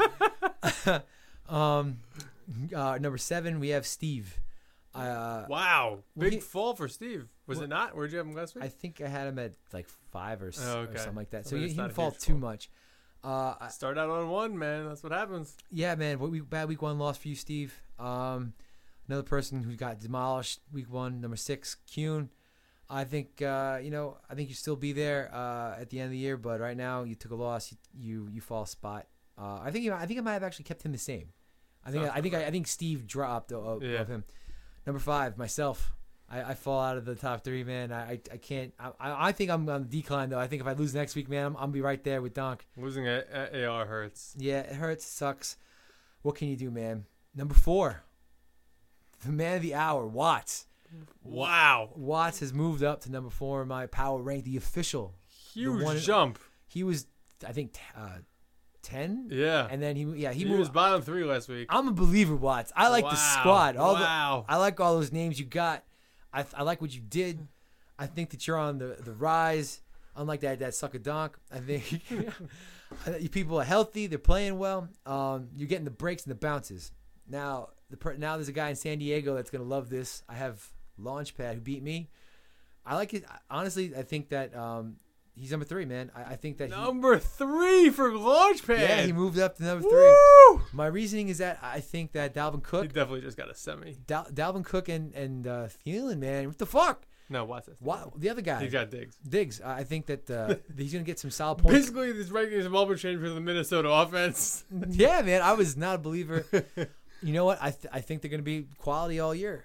I don't know. Number 7, we have Steve. Wow, big fall for Steve. Was it not? Where'd you have him last week? I think I had him at like 5 or something like that. So he not didn't fall huge too fall. much. Start out on 1, man. That's what happens. Yeah, man. Bad week 1 loss for you, Steve. Another person who got demolished week 1, number 6, Kuhn. I think I think you still be there at the end of the year, but right now you took a loss. You fall a spot. I think I might have actually kept him the same. I think Steve dropped of him. Number 5, myself. I fall out of the top 3, man. I can't. I think I'm on the decline though. I think if I lose next week, man, I'm gonna be right there with Donk. Losing at AR hurts. Yeah, it hurts. Sucks. What can you do, man? Number 4, the man of the hour, Watts. Wow. Watts has moved up to number 4 in my power rank, the official. Huge jump. He was, I think, 10. Yeah. And then he He moved. was bottom 3 last week. I'm a believer, Watts. I like the squad. I like all those names you got. I like what you did. I think that you're on the rise. Unlike that sucker Donk. I think you people are healthy. They're playing well. You're getting the breaks and the bounces. Now there's a guy in San Diego that's gonna love this. I have Launchpad who beat me. I like it. Honestly, I think that he's number 3, man. I think that number 3 for Launchpad. Yeah, he moved up to number 3. Woo! My reasoning is that I think that Dalvin Cook. He definitely just got a semi. Dalvin Cook and Thielen, man. What the fuck? No, what's this? The other guy. He got Diggs. Diggs. I think that he's going to get some solid points. Basically, these rankings have all been changed for the Minnesota offense. Yeah, man. I was not a believer. You know what? I think they're going to be quality all year.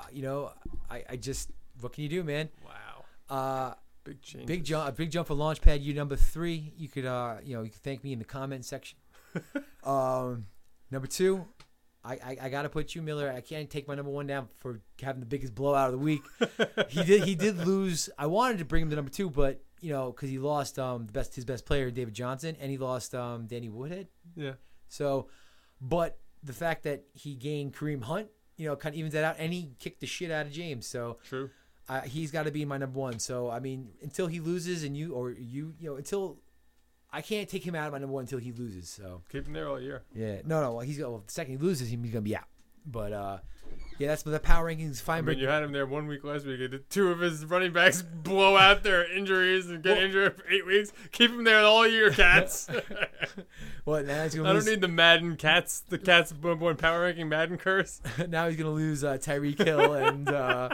I just, what can you do, man? Wow. Big change. Big jump for Launchpad. You number 3. You could you can thank me in the comment section. Number 2, I gotta put you, Miller. I can't take my number 1 down for having the biggest blowout of the week. He did lose. I wanted to bring him to number 2, but because he lost his best player, David Johnson, and he lost Danny Woodhead. Yeah. So, but the fact that he gained Kareem Hunt, kind of evens that out, and he kicked the shit out of James. So True. He's got to be my number 1. So I mean, until he loses, and until I can't take him out of my number 1 until he loses. So keep him there all year. Yeah, no. Well, the second he loses, he's gonna be out. But that's the power rankings. Feinberg. I mean, you had him there 1 week last week. And 2 of his running backs blow out their injuries and get injured for 8 weeks. Keep him there all year, Cats. What? Now he's gonna I lose. don't need the Madden Cats. The Cats born power ranking Madden curse. Now he's gonna lose Tyreek Hill and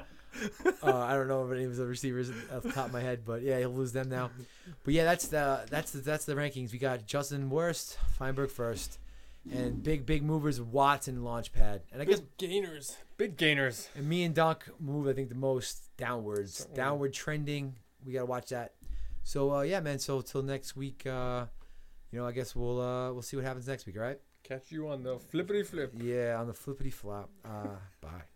I don't know any of the receivers off the top of my head, but yeah, he'll lose them now. But yeah, that's the rankings. We got Justin worst, Feinberg first, and big movers Watts and Launchpad, and I guess big gainers. And me and Donk move, I think, the most downwards, downward trending. We gotta watch that. So yeah, man. So till next week, I guess we'll see what happens next week. All right. Catch you on the flippity flip. Yeah, on the flippity flop. Bye.